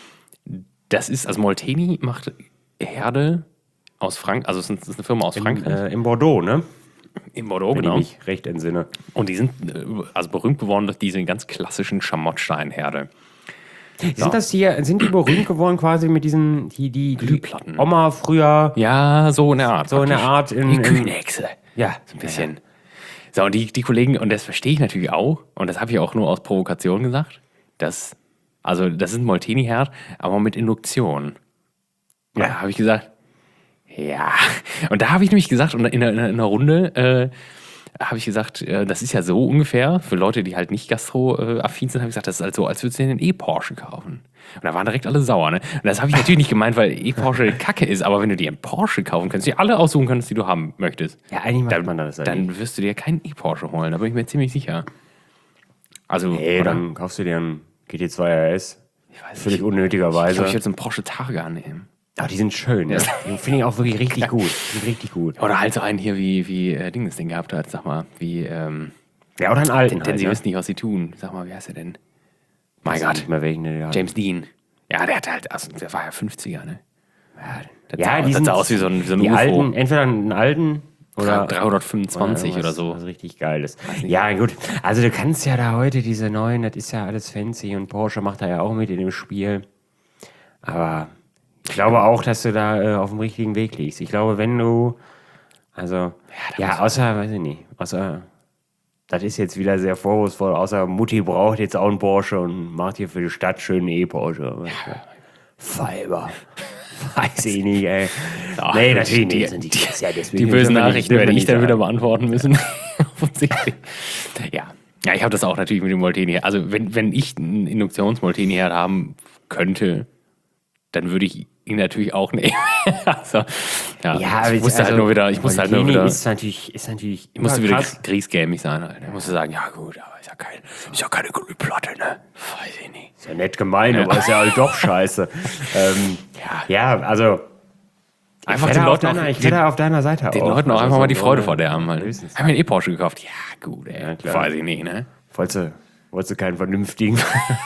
Das ist, also Molteni macht Herde aus Frankreich, also es ist eine Firma aus In, Frankreich, äh, in Bordeaux, ne? in Bordeaux, Wenn genau. ich mich recht entsinne. Und die sind äh, also berühmt geworden durch diese ganz klassischen Schamottsteinherde. Sind das hier, sind die berühmt geworden quasi mit diesen, die, die, die Glühplatten. Oma früher, Ja, so in der Art. so in der praktisch. Art in, Die in Kühnhexe. ja, So ein bisschen. So, und die, die Kollegen, und das verstehe ich natürlich auch, und das habe ich auch nur aus Provokation gesagt, dass, also das ist ein Molteni-Herd, aber mit Induktion. Ja, Ja. da habe ich gesagt, ja. Und da habe ich nämlich gesagt, und in einer, in einer Runde äh, habe ich gesagt, äh, das ist ja so ungefähr, für Leute, die halt nicht gastro-affin sind, habe ich gesagt, das ist halt so, als würdest du dir einen E-Porsche kaufen. Und da waren direkt alle sauer, ne? Und das habe ich natürlich nicht gemeint, weil E-Porsche Kacke ist, aber wenn du dir einen Porsche kaufen kannst, die alle aussuchen kannst, die du haben möchtest, ja, eigentlich macht dann, man das dann wirst du dir keinen E-Porsche holen, da bin ich mir ziemlich sicher. Also, Hey, oder? dann kaufst du dir einen G T zwei R S. völlig unnötigerweise. Ich glaube, ich würde so einen Porsche Targa nehmen. Aber die sind schön. Ja. Die finde ich auch wirklich richtig gut. Die sind richtig gut. Oder halt so einen hier, wie, wie äh, Ding das Ding gehabt hat, sag mal, wie, ähm, ja, oder einen alten. Denn halt, sie ne? wissen nicht, was sie tun. Sag mal, wie heißt er denn? Mein Weiß Gott. nicht mehr welchen, der James Dean. Ja, der hatte halt, also der war ja fünfziger, ne? Ja, Das ja sah, die das sind sah aus wie so ein, wie so ein die U F O. alten, entweder einen alten oder dreihundertfünfundzwanzig oder, was, so. Was richtig Geiles. Ja, gut. Also du kannst ja da heute diese neuen, das ist ja alles fancy und Porsche macht da ja auch mit in dem Spiel. Aber ich glaube auch, dass du da äh, auf dem richtigen Weg liegst. Ich glaube, wenn du, also, ja, ja außer, weiß ich nicht, außer, das ist jetzt wieder sehr vorwurfsvoll, außer Mutti braucht jetzt auch einen Porsche und macht hier für die Stadt schön einen E-Porsche. Ja. Fiber. Weiß ich nicht, ey. Ach, nee, natürlich die, nicht. Die, die, ja, die bösen Nachrichten werde ich dann wieder beantworten müssen. ja. Ja, ich habe das auch natürlich mit dem Molteni. Also, wenn, wenn ich einen Induktions-Molteni-Herd haben könnte, dann würde ich ihn natürlich auch nehmen. also, ja, ja, ich musste also, halt nur wieder, ich musste halt nur wieder, ist natürlich, ist natürlich ich musste wieder griesgämig sein. Halt. Ich musste sagen, ja gut, aber ist ja, kein, ist ja keine Glühplatte, ne? Weiß ich nicht. Ist ja nett gemein, ja. aber ist ja halt doch scheiße. ähm, ja. ja, also einfach ich den Leuten Leuten auch, ich werde auf deiner Seite den auch. Leuten auch also einfach so mal die Freude so verderben. Halt. Haben wir einen E-Porsche gekauft? Ja, gut, ey. Ja, klar. Weiß ich nicht, ne? Wolltest du, wolltest du keinen vernünftigen?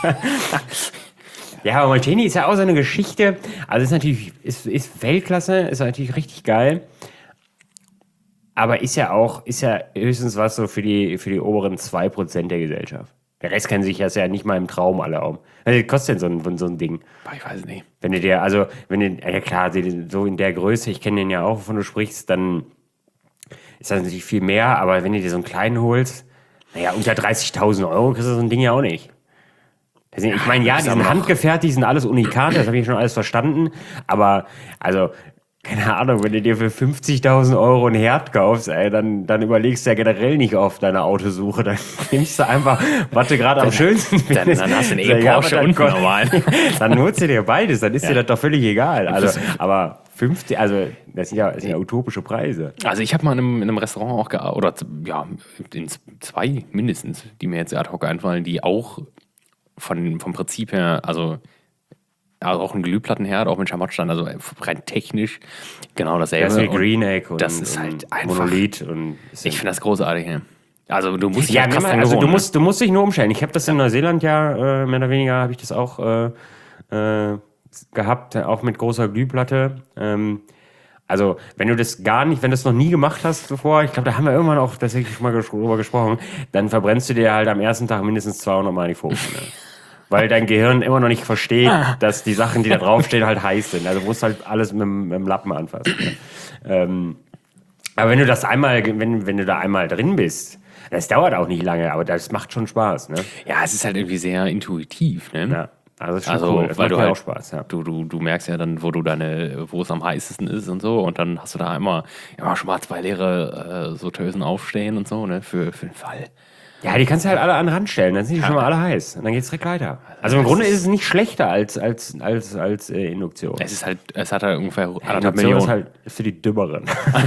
Ja, aber Molteni ist ja auch so eine Geschichte. Also ist natürlich, ist, ist Weltklasse, ist natürlich richtig geil. Aber ist ja auch, ist ja höchstens was so für die, für die oberen zwei Prozent der Gesellschaft. Der Rest kann sich das ja nicht mal im Traum alle um. Was kostet denn so ein, so ein Ding? Ich weiß nicht. Wenn du dir, also, wenn du, ja klar, so in der Größe, ich kenne den ja auch, wovon du sprichst, dann ist das natürlich viel mehr. Aber wenn du dir so einen kleinen holst, naja, unter dreißigtausend Euro kriegst du so ein Ding ja auch nicht. Ich meine, ja, die sind handgefertigt, die sind alles Unikate, das habe ich schon alles verstanden. Aber, also, keine Ahnung, wenn du dir für fünfzigtausend Euro einen Herd kaufst, ey, dann, dann überlegst du ja generell nicht auf deine Autosuche. Dann nimmst du einfach, was du gerade am schönsten findest. Dann, dann hast du einen E-Porsche ja, und normal. Dann holst du dir beides, dann ist ja. dir das doch völlig egal. Also, aber fünfzig, also, das sind ja, das sind ja utopische Preise. Also, ich habe mal in einem, in einem Restaurant auch gearbeitet, oder ja, in zwei mindestens, die mir jetzt ad hoc einfallen, die auch Von, vom Prinzip her, also, also auch ein Glühplattenherd, auch mit Schamottstand, also rein technisch genau dasselbe. Das ist wie Green Egg und, das ist halt und einfach, Monolith. Und ich finde das großartig. Ja. Also du musst ja, ja also du musst, du musst dich nur umstellen. Ich habe das in Neuseeland ja, äh, mehr oder weniger habe ich das auch äh, äh, gehabt, auch mit großer Glühplatte. Ähm, Also, wenn du das gar nicht, wenn du das noch nie gemacht hast zuvor, ich glaube, da haben wir irgendwann auch tatsächlich mal drüber gesprochen, dann verbrennst du dir halt am ersten Tag mindestens zweihundert Mal die Pfoten. Ne? Weil dein Gehirn immer noch nicht versteht, dass die Sachen, die da draufstehen, halt heiß sind. Also, du musst halt alles mit, mit dem Lappen anfassen. Ne? Ähm, aber wenn du das einmal, wenn, wenn du da einmal drin bist, das dauert auch nicht lange, aber das macht schon Spaß. Ne? Ja, es ist halt irgendwie sehr intuitiv. Ne? Ja. Also, das ist schon also cool. Das weil macht du mir halt, auch Spaß, ja. Du, du, du merkst ja dann, wo du deine, wo es am heißesten ist und so, und dann hast du da immer, immer schon mal zwei leere äh, Sauteusen aufstehen und so, ne, für, für den Fall. Ja, die kannst du halt alle an den Rand stellen, dann sind die ja. schon mal alle heiß. Und dann geht's direkt weiter. Also im Grunde ist es nicht schlechter als, als, als, als äh, Induktion. Es ist halt, es hat halt ungefähr ja, anderthalb Millionen. Ist halt für die Dümmeren.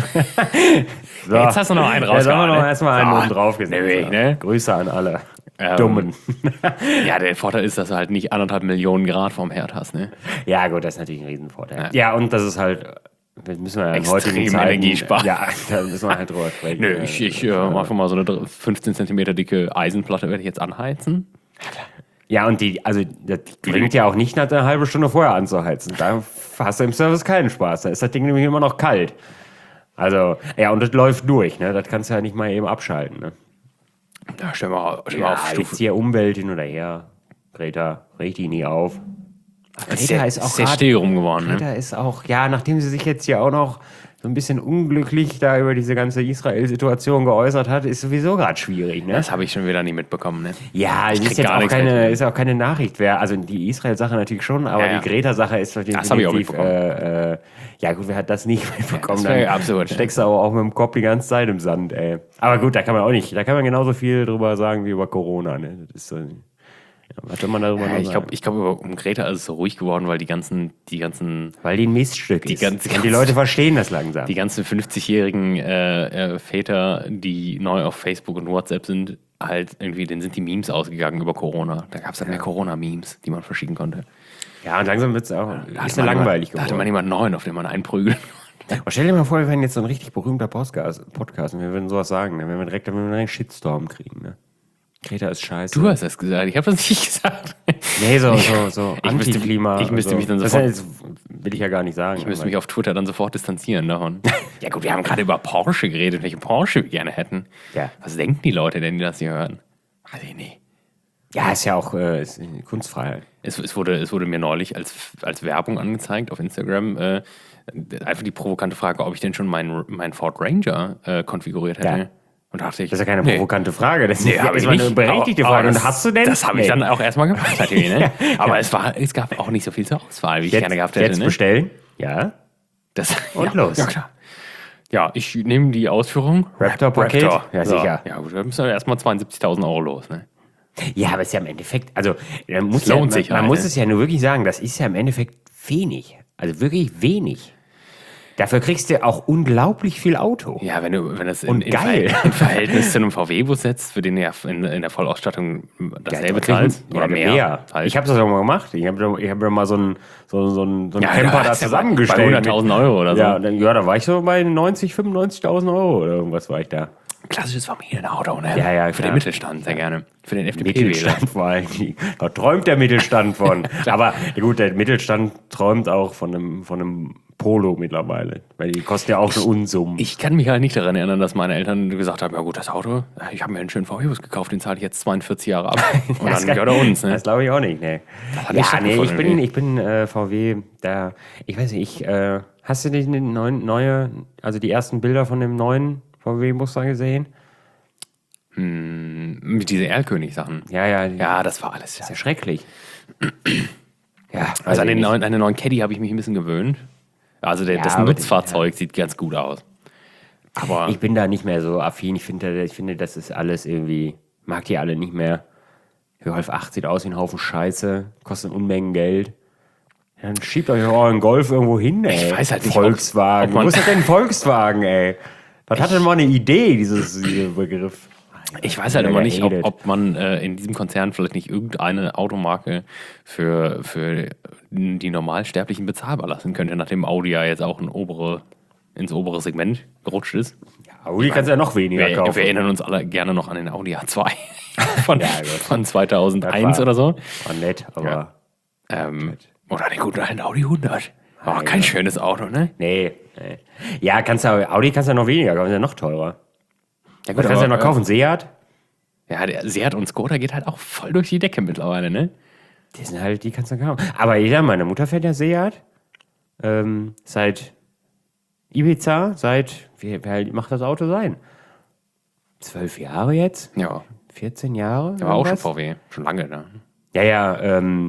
So. Jetzt hast du noch einen rausgehauen. Jetzt haben wir noch erstmal einen so. Oben draufgesetzt. Nee, ne? Grüße an alle. Ähm, Dummen. Ja, der Vorteil ist, dass du halt nicht anderthalb Millionen Grad vom Herd hast, ne? Ja, gut, das ist natürlich ein Riesenvorteil. Ja, ja und das ist halt, das müssen wir ja in heutigen Zeiten, Energie sparen. Ja, da müssen wir halt drüber sprechen. Nö, ich, ich äh, einfach mal so eine fünfzehn Zentimeter dicke Eisenplatte werde ich jetzt anheizen. Ja, und die, also das bringt ja auch nicht nach einer halben Stunde vorher anzuheizen. Da hast du im Service keinen Spaß. Da ist das Ding nämlich immer noch kalt. Also, ja, und das läuft durch, ne? Das kannst du ja nicht mal eben abschalten, ne? Ja, stell mal, stell ja, mal auf Stufe. Jetzt hier Umwelt hin oder her. Greta, reg dich nie auf. Ach, Greta ist, sehr, ist auch sehr still rum geworden. Greta ne? ist auch, ja, nachdem sie sich jetzt hier auch noch so ein bisschen unglücklich da über diese ganze Israel-Situation geäußert hat, ist sowieso gerade schwierig. Ne? Das habe ich schon wieder nicht mitbekommen. Ne? Ja, es ist jetzt auch keine, ist auch keine Nachricht. Wer, also die Israel-Sache natürlich schon, aber ja, ja. die Greta-Sache ist definitiv... Das habe ich auch mitbekommen. Äh, äh, ja gut, wer hat das nicht mitbekommen? Ja, das dann absurd. Steckst du aber auch mit dem Kopf die ganze Zeit im Sand, ey. Aber gut, da kann man auch nicht, da kann man genauso viel drüber sagen wie über Corona. Ne? Das ist so... Ja, was soll man darüber ja, ich glaube, ich glaub, um Greta ist es so ruhig geworden, weil die ganzen, die ganzen... Weil die ein Miststück die ist. Ganzen, und die Leute verstehen das langsam. Die ganzen fünfzigjährigen äh, äh, Väter, die neu auf Facebook und WhatsApp sind, halt irgendwie, denen sind die Memes ausgegangen über Corona. Da gab es halt mehr Corona-Memes, die man verschicken konnte. Ja, und langsam wird es auch, Da ist hatte ja man langweilig immer, Da hatte geworden. man jemanden neuen, auf den man einprügeln konnte. Und stell dir mal vor, wir wären jetzt so ein richtig berühmter Podcast, Podcast und wir würden sowas sagen, ne? Wenn wir direkt, wenn wir direkt einen Shitstorm kriegen, ne? Greta ist scheiße. Du hast das gesagt, ich habe das nicht gesagt. Nee, so, so, so Ich müsste- Antiklima. ich müsste und so. mich dann das sofort- ist ja jetzt, will ich ja gar nicht sagen. Ich müsste aber- mich auf Twitter dann sofort distanzieren davon. Ja gut, wir haben gerade über Porsche geredet, welche Porsche wir gerne hätten. Ja. Was denken die Leute denn, die das hier hören? Weiß ich nicht. Ja, ist ja auch äh, ist Kunstfreiheit. Es, es, wurde, es wurde mir neulich als, als Werbung angezeigt auf Instagram, äh, einfach die provokante Frage, ob ich denn schon meinen mein Ford Ranger äh, konfiguriert hätte. Ja. Und da dachte ich, Das ist ja keine nee. provokante Frage. Das Nee, ist, hab ist ich mal nicht. eine berechtigte Aber- Frage. aber Und hast du denn? Das habe ich Nee. dann auch erstmal gemacht, natürlich. Ne? Aber es, war, es gab auch nicht so viel zur Auswahl, wie ich jetzt, gerne gehabt hätte. jetzt Ne? bestellen? Ja. Das, Und ja, los. Ja, klar. Ja, ich nehme die Ausführung. Raptor-Paket? Raptor. Ja, So. sicher. Ja, gut, da müssen wir erstmal zweiundsiebzigtausend Euro los. Ne? Ja, aber es ist ja im Endeffekt, also man muss, Es ja, lohnt man, sich man halt, muss ne? es ja nur wirklich sagen, das ist ja im Endeffekt wenig. Also wirklich wenig. Dafür kriegst du auch unglaublich viel Auto. Ja, wenn du wenn das in, Und in, geil. Ver- in Verhältnis zu einem V W-Bus setzt, für den du ja in, in der Vollausstattung dasselbe Ja, zahlst. ja, mehr. Halt. Ich habe das auch mal gemacht. Ich habe ich hab mir mal so einen so, so einen- so einen Ja, Camper ja, da ist ja bei- zusammengestellt. bei hunderttausend Euro oder so. Ja, dann, ja, da war ich so bei neunzig, fünfundneunzigtausend Euro oder irgendwas war ich da. Klassisches Familienauto, ne? Ja, ja, Für klar. den Mittelstand, sehr gerne. Für den F D P-Wähler. Mittelstand vor allen Dingen. Da träumt der Mittelstand von. Aber ja gut, der Mittelstand träumt auch von einem, von einem Polo mittlerweile. Weil die kosten ja auch schon Unsummen. Ich kann mich halt nicht daran erinnern, dass meine Eltern gesagt haben, ja gut, das Auto, ich habe mir einen schönen V W-Bus gekauft, den zahle ich jetzt zweiundvierzig Jahre ab. Und dann gehört er uns, ne? Das glaube ich auch nicht, ne. hat nicht Ja, nee, ich stattgefunden, bin, nee. ich bin äh, V W, da, ich weiß nicht, ich, äh, hast du die neuen, neue, also die ersten Bilder von dem neuen V W-Mustang gesehen? Mit diesen Erlkönig-Sachen. Ja, ja, Ja, das war alles. ist ja schrecklich. Ja, Also an den, nicht. neuen, an den neuen Caddy habe ich mich ein bisschen gewöhnt. Also der, Ja, das aber Nutzfahrzeug sieht ganz gut aus. Aber Ich bin da nicht mehr so affin. Ich finde, ich finde, das ist alles irgendwie, mag die alle nicht mehr. Golf acht sieht aus wie ein Haufen Scheiße, kostet Unmengen Geld. Dann schiebt euch auch euren Golf irgendwo hin, ey. Ich weiß halt nicht, ob- Volkswagen. ob man- Wo ist das denn ein Volkswagen, ey? Was hat denn mal eine Idee, dieses dieser Begriff? ich weiß halt Ja, immer nicht, ob, gehatet. ob man äh, in diesem Konzern vielleicht nicht irgendeine Automarke für, für die Normalsterblichen bezahlbar lassen könnte, nachdem Audi ja jetzt auch ein obere, ins obere Segment gerutscht ist. Audi kannst du ja noch weniger Wir, kaufen. wir erinnern uns alle gerne noch an den Audi A zwei von, Ja, gut. von zweitausendeins Das war- oder so. War nett, aber Ja. Ähm, oder den guten alten Audi hundert. Aber Mein kein Gott. schönes Auto, ne? nee, nee. Ja, kannst du, Audi kannst du ja noch weniger kaufen, ist ja noch teurer. Ja, Was kannst du ja noch kaufen? Seat? Ja, der Seat und Skoda geht halt auch voll durch die Decke mittlerweile, ne? Die sind halt, die kannst du kaufen. Aber ja, meine Mutter fährt ja Seat. Ähm, seit Ibiza, seit, wie, wie alt macht das Auto sein? Zwölf Jahre jetzt? Ja, vierzehn Jahre? der war auch schon irgendwas? V W, schon lange, ne? Ja, ja, ähm,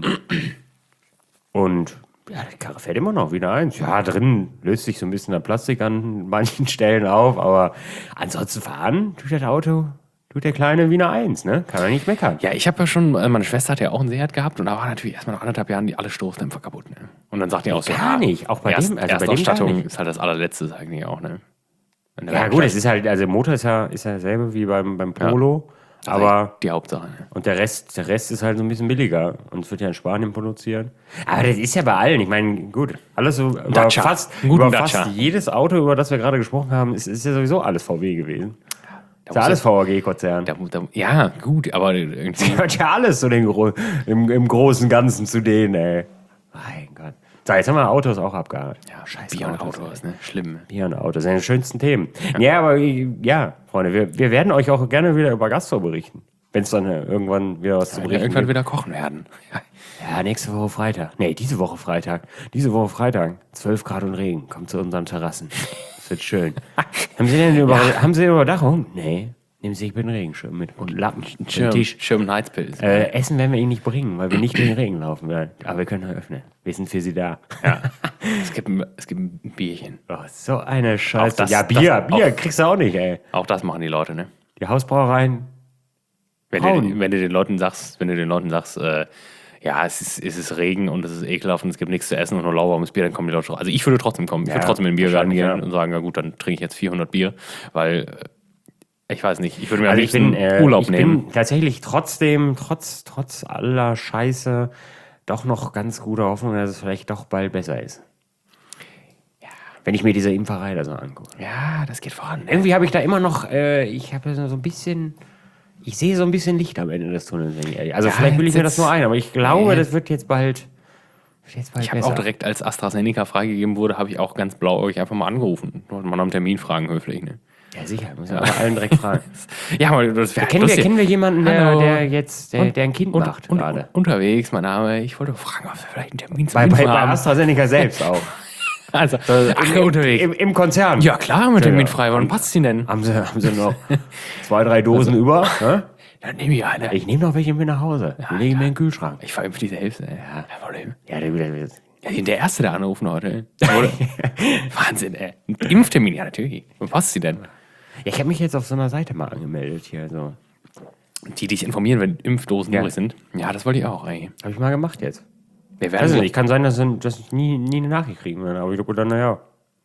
und ja, die Karre fährt immer noch wieder eins. Ja, drin löst sich so ein bisschen der Plastik an manchen Stellen auf, aber ansonsten fahren tut das Auto, tut der Kleine wie eine Eins, ne? Kann er nicht meckern. Ja, ich habe ja schon, äh, meine Schwester hat ja auch einen Seat gehabt und da war natürlich erstmal nach anderthalb Jahren die alle Stoßdämpfer kaputt, ne? Und dann sagt die auch so, Gar ja, nicht, auch bei Erst, dem, also bei dem gar Erstausstattung nicht. ist halt das allerletzte eigentlich auch, ne? In der Ja gut, Werkstatt. es ist halt, also der Motor ist ja, ist ja dasselbe wie beim, beim Polo, aber die Hauptsache, ne? und der Rest, der Rest ist halt so ein bisschen billiger und es wird ja in Spanien produziert. Aber das ist ja bei allen, ich meine, gut, alles so, über Dacia. fast, Einen guten über fast Dacia. jedes Auto, über das wir gerade gesprochen haben, ist, ist ja sowieso alles V W gewesen. Ist ja muss alles ja- V A G-Konzern. Da, da, ja, gut, aber irgendwie. Gehört ja alles so den, Gro- im, im großen Ganzen zu denen, ey. Mein Gott. So, jetzt haben wir Autos auch abgehakt. Ja, scheiße, Bier und Autos, ne? Schlimm. Bier und Autos, sind die schönsten Themen. Ja, aber ja, Freunde, wir, wir werden euch auch gerne wieder über Gastro berichten. Wenn es dann äh, irgendwann wieder was zu Wenn wir berichten irgendwann gibt. wieder kochen werden. Ja. Ja, nächste Woche Freitag. Nee, diese Woche Freitag. Diese Woche Freitag. zwölf Grad und Regen. Kommt zu unseren Terrassen. Das wird schön. haben Sie denn eine über, haben Sie eine Überdachung? Nee. Nehmen Sie sich bitte einen Regenschirm mit. Und Lappen. Und Schirm, Tisch. Schirm und Heizpilz. Äh, Essen werden wir Ihnen nicht bringen, weil wir nicht durch den Regen laufen werden. Aber wir können öffnen. Wir sind für Sie da. Ja. es, gibt ein, es gibt ein Bierchen. Oh, so eine Scheiße. Auch das- ja, Bier, das- Bier auch- kriegst du auch nicht, ey. Auch das machen die Leute, ne? Die Hausbrauereien. Wenn Brauen. du, wenn du den Leuten sagst, wenn du den Leuten sagst, äh, ja, es ist, es ist Regen und es ist ekelhaft und es gibt nichts zu essen und nur lauwarmes Bier, dann kommen die Leute schon. Also ich würde trotzdem kommen. Ich Ja, würde trotzdem in den Biergarten wahrscheinlich, gehen ja. und sagen, ja gut, dann trinke ich jetzt vierhundert Bier, weil äh, Ich weiß nicht, ich würde mir am Also ich liebsten bin, äh, Urlaub ich nehmen. bin tatsächlich trotzdem, trotz, trotz aller Scheiße, doch noch ganz gute Hoffnung, dass es vielleicht doch bald besser ist. Ja, wenn ich mir diese Impferei da so angucke. Ja, das geht voran. Ne? Irgendwie habe ich da immer noch, äh, ich habe so ein bisschen, ich sehe so ein bisschen Licht am Ende des Tunnels. Wenn ich ehrlich. Also Ja, vielleicht will ich jetzt- mir das nur ein, aber ich glaube, Nee. das wird jetzt bald, wird jetzt bald Ich habe besser. auch direkt, als AstraZeneca freigegeben wurde, habe ich auch ganz blauäugig einfach mal angerufen. Wollte mal nach einem Termin fragen, höflich. Ne? Ja, sicher, müssen wir aber allen direkt fragen. Ja, aber das wäre Kennen wir, kennen wir jemanden, der, Hallo. der jetzt, der, der ein Kind und, macht und, gerade? unterwegs, mein Name. Ich wollte fragen, ob wir vielleicht einen Termin zum Bei, bei, Impfen bei haben. AstraZeneca selbst auch. Also, ach, Im, unterwegs. im, Im Konzern. Ja, klar, haben wir Ja, Termin ja. frei. Wann passt sie denn? Haben sie, haben sie noch zwei, drei Dosen über? Hä? Dann nehme ich eine. Ich nehme noch welche mit nach Hause. Die lege ich mir in den Kühlschrank. Ich verimpfe die Hälfte. Ja, kein Problem. Ja, der wieder. Ja, ich bin der Erste, der anrufen heute. Oder? Wahnsinn, ey. Ein Impftermin, ja, natürlich. Wann passt sie denn? Ja, ich habe mich jetzt auf so einer Seite mal angemeldet hier. So. Die dich informieren, wenn Impfdosen Ja. übrig sind. Ja, das wollte ich auch, ey. Habe ich mal gemacht jetzt. Wir werden Also so, nicht, kann sein, dass, sie- dass ich nie, nie eine Nachricht kriegen werde. Aber ich glaube, dann, naja.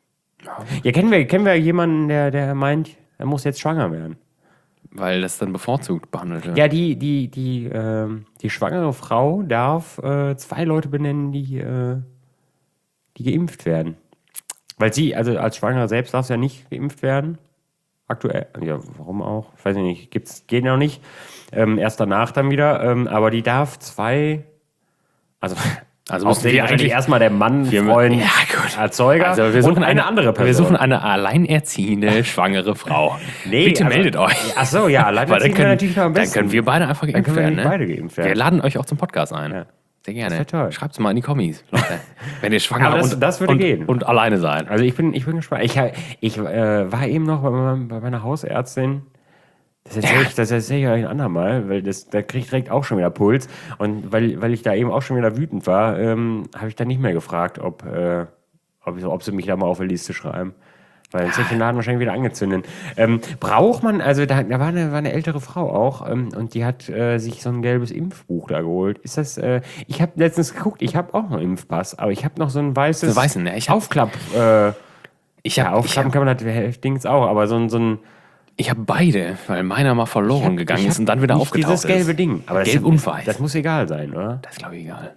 Ja, kennen wir, kennen wir jemanden, der, der meint, er muss jetzt schwanger werden? weil das dann bevorzugt behandelt wird. Ja, die, die, die, ähm, die schwangere Frau darf äh, zwei Leute benennen, die, äh, die geimpft werden. Weil sie, also als Schwangere selbst darf sie ja nicht geimpft werden. Aktuell, ja, warum auch? Ich weiß nicht, gibt's, geht noch nicht. Ähm, erst danach dann wieder. Ähm, aber die darf zwei, also, Also müssen müssen wir eigentlich eigentlich- erstmal der Mann, Wir- Freund, Ja, gut. Erzeuger Also wir suchen und eine, andere Person. Wir suchen eine alleinerziehende, schwangere Frau. Nee, Bitte also- meldet euch. Ach so, ja, Weil dann alleinerziehend wäre können, natürlich noch am dann besten. können wir beide einfach geimpft können wir werden. nämlich Ne? beide geimpft werden. Wir laden euch auch zum Podcast ein. Ja. Sehr gerne. Das wär toll. Schreibt es mal in die Kommis, Leute. Wenn ihr schwanger Aber das- und, das würde und, gehen. und alleine seid. Also ich bin, ich bin gespannt. Ich, ich äh, war eben noch bei, meinem- bei meiner Hausärztin. Das erzähle ich, das erzähl ich euch ein andermal, weil das, da kriege ich direkt auch schon wieder Puls. Und weil, weil ich da eben auch schon wieder wütend war, ähm, habe ich dann nicht mehr gefragt, ob, äh, ob, ich, ob sie mich da mal auf die Liste schreiben. Weil dann ist der Laden wahrscheinlich wieder angezündet. Ähm, braucht man, also da, da war, eine, war eine ältere Frau auch ähm, und die hat äh, sich so ein gelbes Impfbuch da geholt. Ist das, äh, ich habe letztens geguckt, ich habe auch noch einen Impfpass, aber ich habe noch so ein weißes So weißen, ne? Ich hab- Aufklapp. Äh, Ich ja, habe ich aufklappen hab, kann man das Dings auch, aber so ein, so ein ich hab beide, weil meiner mal verloren gegangen ich ist hab und dann wieder nicht aufgetaucht dieses gelbe ist. Ding. Aber das, Gelb und weiß. Das muss egal sein, oder? Das ist, glaube ich, egal.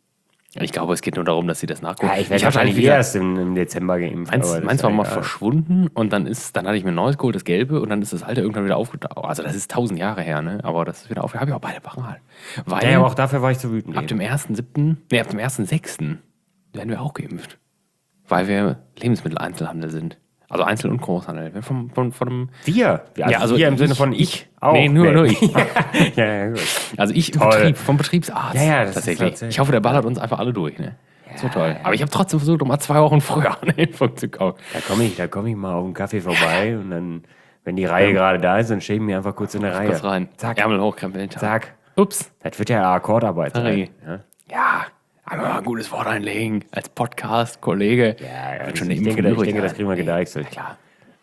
Ich glaube, es geht nur darum, dass sie das nachgucken. Ja, ich werde hab wahrscheinlich wieder- erst im, im Dezember geimpft. Meins, aber das meins ist war ja mal egal. verschwunden und dann ist, dann hatte ich mir ein neues geholt, das Gelbe, und dann ist das alte irgendwann wieder aufgetaucht. Also das ist tausend Jahre her, ne? Aber das ist wieder auf. Habe ich auch beide parat. Weil Ja, aber auch dafür war ich zu wütend. ab eben. dem ersten siebten Nee, ab dem ersten sechsten werden wir auch geimpft. Weil wir Lebensmitteleinzelhandel sind. Also Einzel- und Großhandel. Wir Vom, von, von einem, Wir? Ja, also, Ja, also wir im Sinne ich- von ich auch. Nee, nur- nur ich. ja, ja, gut. also ich im Toll. Betrieb, vom Betriebsarzt. Ja, ja, das ist tatsächlich. tatsächlich- Ich hoffe, der ballert uns einfach alle durch, ne? So toll. Aber ich habe trotzdem versucht, um mal zwei Wochen früher eine Impfung zu kaufen. Da komme ich, da komm ich mal auf einen Kaffee vorbei und dann, wenn die Reihe gerade da ist, dann stehen wir einfach kurz in der Reihe. Kurz rein. Zack, Ärmel hochkrempeln. zack. Ups. Das wird ja Akkordarbeit Sorry. sein. Ja? Ja, einmal mal ein gutes Wort einlegen. Als Podcast-Kollege. Ja, ja, Wird ich, schon eine ich, Impfung denke, das- ich übrig denke, das sein. kriegen wir gedeichselt. Klar.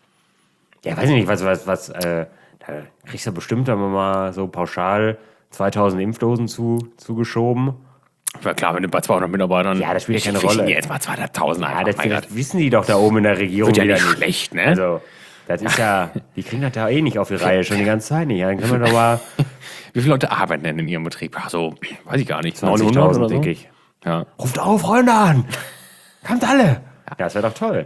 Ja, weiß ich nicht, was, was, was, äh, da kriegst du bestimmt aber mal so pauschal zweitausend Impfdosen zu, zugeschoben. Ja, klar, wenn du bei zweihundert Mitarbeitern. Ja, das spielt ich, ja keine ich, Rolle. Jetzt mal zweihunderttausend Ja, einfach. das, mein das Gott. wissen die doch da oben in der Regierung Wird ja wieder nicht nicht. schlecht, ne? Also, das ist ja, die kriegen das da eh nicht auf die Reihe, schon die ganze Zeit nicht. Ja, dann können wir doch mal Wie viele Leute arbeiten denn in ihrem Betrieb? Ach so, weiß ich gar nicht. zwanzigtausend, neunhundert oder so? denke ich. Ja. Ruft auf, Freunde an! Kommt alle! Ja, das wäre doch toll.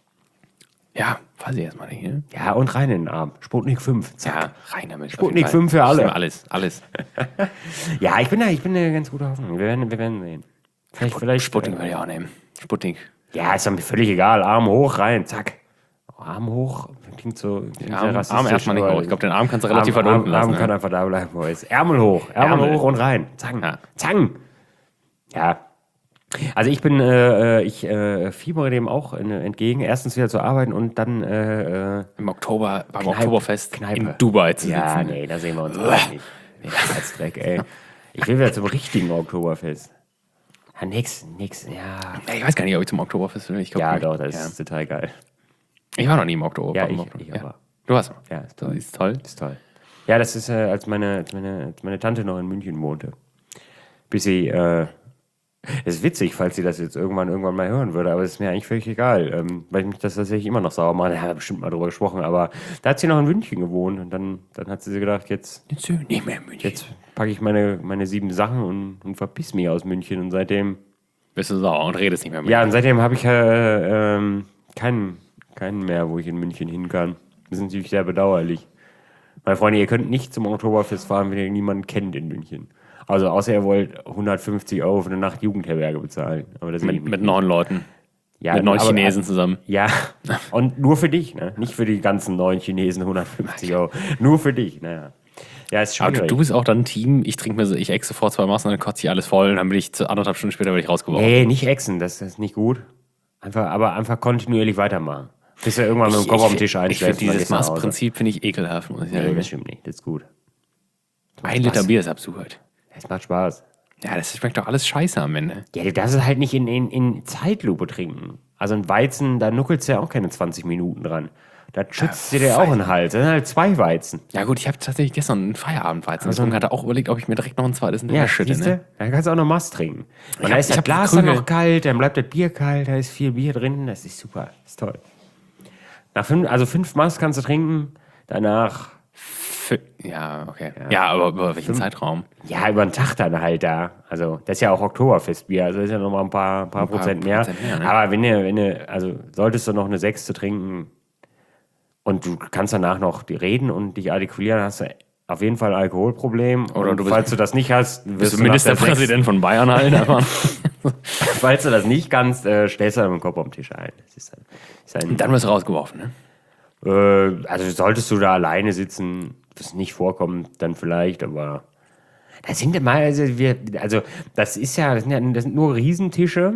Ja, weiß ich erstmal nicht. Ne? Ja, und rein in den Arm. Sputnik fünf. Zack. Ja, rein damit. Sputnik Auf jeden fünf Fall. für alle. Ich nehme Alles, alles. Ja, ich bin da, ich bin eine ganz gute Hoffnung. Wir werden, wir werden sehen. Vielleicht, vielleicht. Sputnik würde ich auch nehmen. Sputnik. Ja, ist mir völlig egal. Arm hoch, rein, zack. Arm hoch, klingt so. Klingt Arm, sehr rassistisch, Arm erstmal nicht aber hoch. Ich glaube, den Arm kannst du relativ Arm, weit Arm, unten Arm lassen. kann ne? einfach da bleiben, Boys. Ärmel hoch, Ärmel, Ärmel. hoch und rein. Zang, Ja. zang. Ja. Also ich bin, äh, ich äh, fiebere dem auch äh, entgegen. Erstens wieder zu arbeiten und dann äh, äh, Im Oktober, beim Kneipe- Oktoberfest Kneipe. in Dubai zu Ja, sitzen. nee, da sehen wir uns auch nicht. Nee, als Dreck, ey. Ich will wieder zum richtigen Oktoberfest. Ja, nix, nix, ja. Ja, ich weiß gar nicht, ob ich zum Oktoberfest will. Ich glaub, Ja, ich- doch, das ja. ist total geil. Ich war noch nie im Oktober. Ja, im ich- Oktober. ich ja. aber. Du hast. Ja, ist Das toll. ist toll. Ist toll. Ja, das ist, äh, als, meine, als, meine, als meine Tante noch in München wohnte. Bis sie, äh, Das ist witzig, falls sie das jetzt irgendwann irgendwann mal hören würde, aber es ist mir eigentlich völlig egal, ähm, weil ich mich das tatsächlich immer noch sauer mache. Da haben wir bestimmt mal drüber gesprochen, aber da hat sie noch in München gewohnt und dann, dann hat sie sich gedacht, jetzt, Jetzt nicht mehr in München. jetzt packe ich meine, meine sieben Sachen und, und verpiss mich aus München und seitdem, Bist du sauer und redest nicht mehr mit ja, mir. und seitdem habe ich äh, ähm, keinen, keinen mehr, wo ich in München hin kann. Das ist natürlich sehr bedauerlich. Meine Freunde, ihr könnt nicht zum Oktoberfest fahren, wenn ihr niemanden kennt in München. Also außer ihr wollt hundertfünfzig Euro für eine Nacht Jugendherberge bezahlen. Aber das Mit, mit neun Leuten. ja, mit neun aber- Chinesen zusammen. Ja, und nur für dich, ne? Nicht für die ganzen neuen Chinesen hundertfünfzig Euro. Nur für dich, naja. Ja, ist Aber schwierig. du, du bist auch dann ein Team, ich trinke mir so, ich ex sofort zwei Maßen, dann kotze ich alles voll und dann bin ich zu anderthalb Stunden später bin ich rausgeworfen. Nee, nicht exen, das, das ist nicht gut. Einfach, aber einfach kontinuierlich weitermachen. Bis er irgendwann mit dem Kopf auf den Tisch Ich finde einschläft. und dann dieses gehst du nach Hause. Maßprinzip finde ich ekelhaft, muss ich Nee, sagen. das stimmt nicht, das ist gut. Ein Liter Bier ist absurd. Es macht Spaß. Ja, das schmeckt doch alles scheiße am Ende. Ja, du darfst es halt nicht in, in, in Zeitlupe trinken. Also ein Weizen, da nuckelst du ja auch keine zwanzig Minuten dran. Da schützt dir der auch einen Hals. Das sind halt zwei Weizen. Ja gut, ich habe tatsächlich gestern einen Feierabendweizen getrunken, hatte auch überlegt, ob ich mir direkt noch ein zweites Ja, hinterher schütte. siehst du? Ne? Dann kannst du auch noch Mast trinken. Und Ich da hab- ist ich das hab Glas dann Krümel. noch kalt, dann bleibt das Bier kalt, da ist viel Bier drin, das ist super, das ist toll. Nach fünf, also fünf Mast kannst du trinken, danach, F- Ja, okay. Ja, aber über welchen Zeitraum? ja, über den Tag dann halt da. Also, das ist ja auch Oktoberfestbier, also das ist ja nochmal ein paar, paar Ein paar Prozent mehr. Prozent mehr, ne? Aber wenn du, wenn du, also solltest du noch eine Sechste trinken und du kannst danach noch die reden und dich artikulieren, hast du auf jeden Fall ein Alkoholproblem. Oder und du bist- falls du das nicht hast, wirst Bist du du nach der Sechsten- Ministerpräsident von Bayern halt einfach. Falls du das nicht kannst, äh, stellst du dann mit dem Kopf auf den Tisch ein. Das ist, ein, ist ein, Dann wirst du rausgeworfen, ne? äh, also solltest du da alleine sitzen, das nicht vorkommt, dann vielleicht, aber das sind immer, also, wir, also das ist ja, das sind ja, das sind nur Riesentische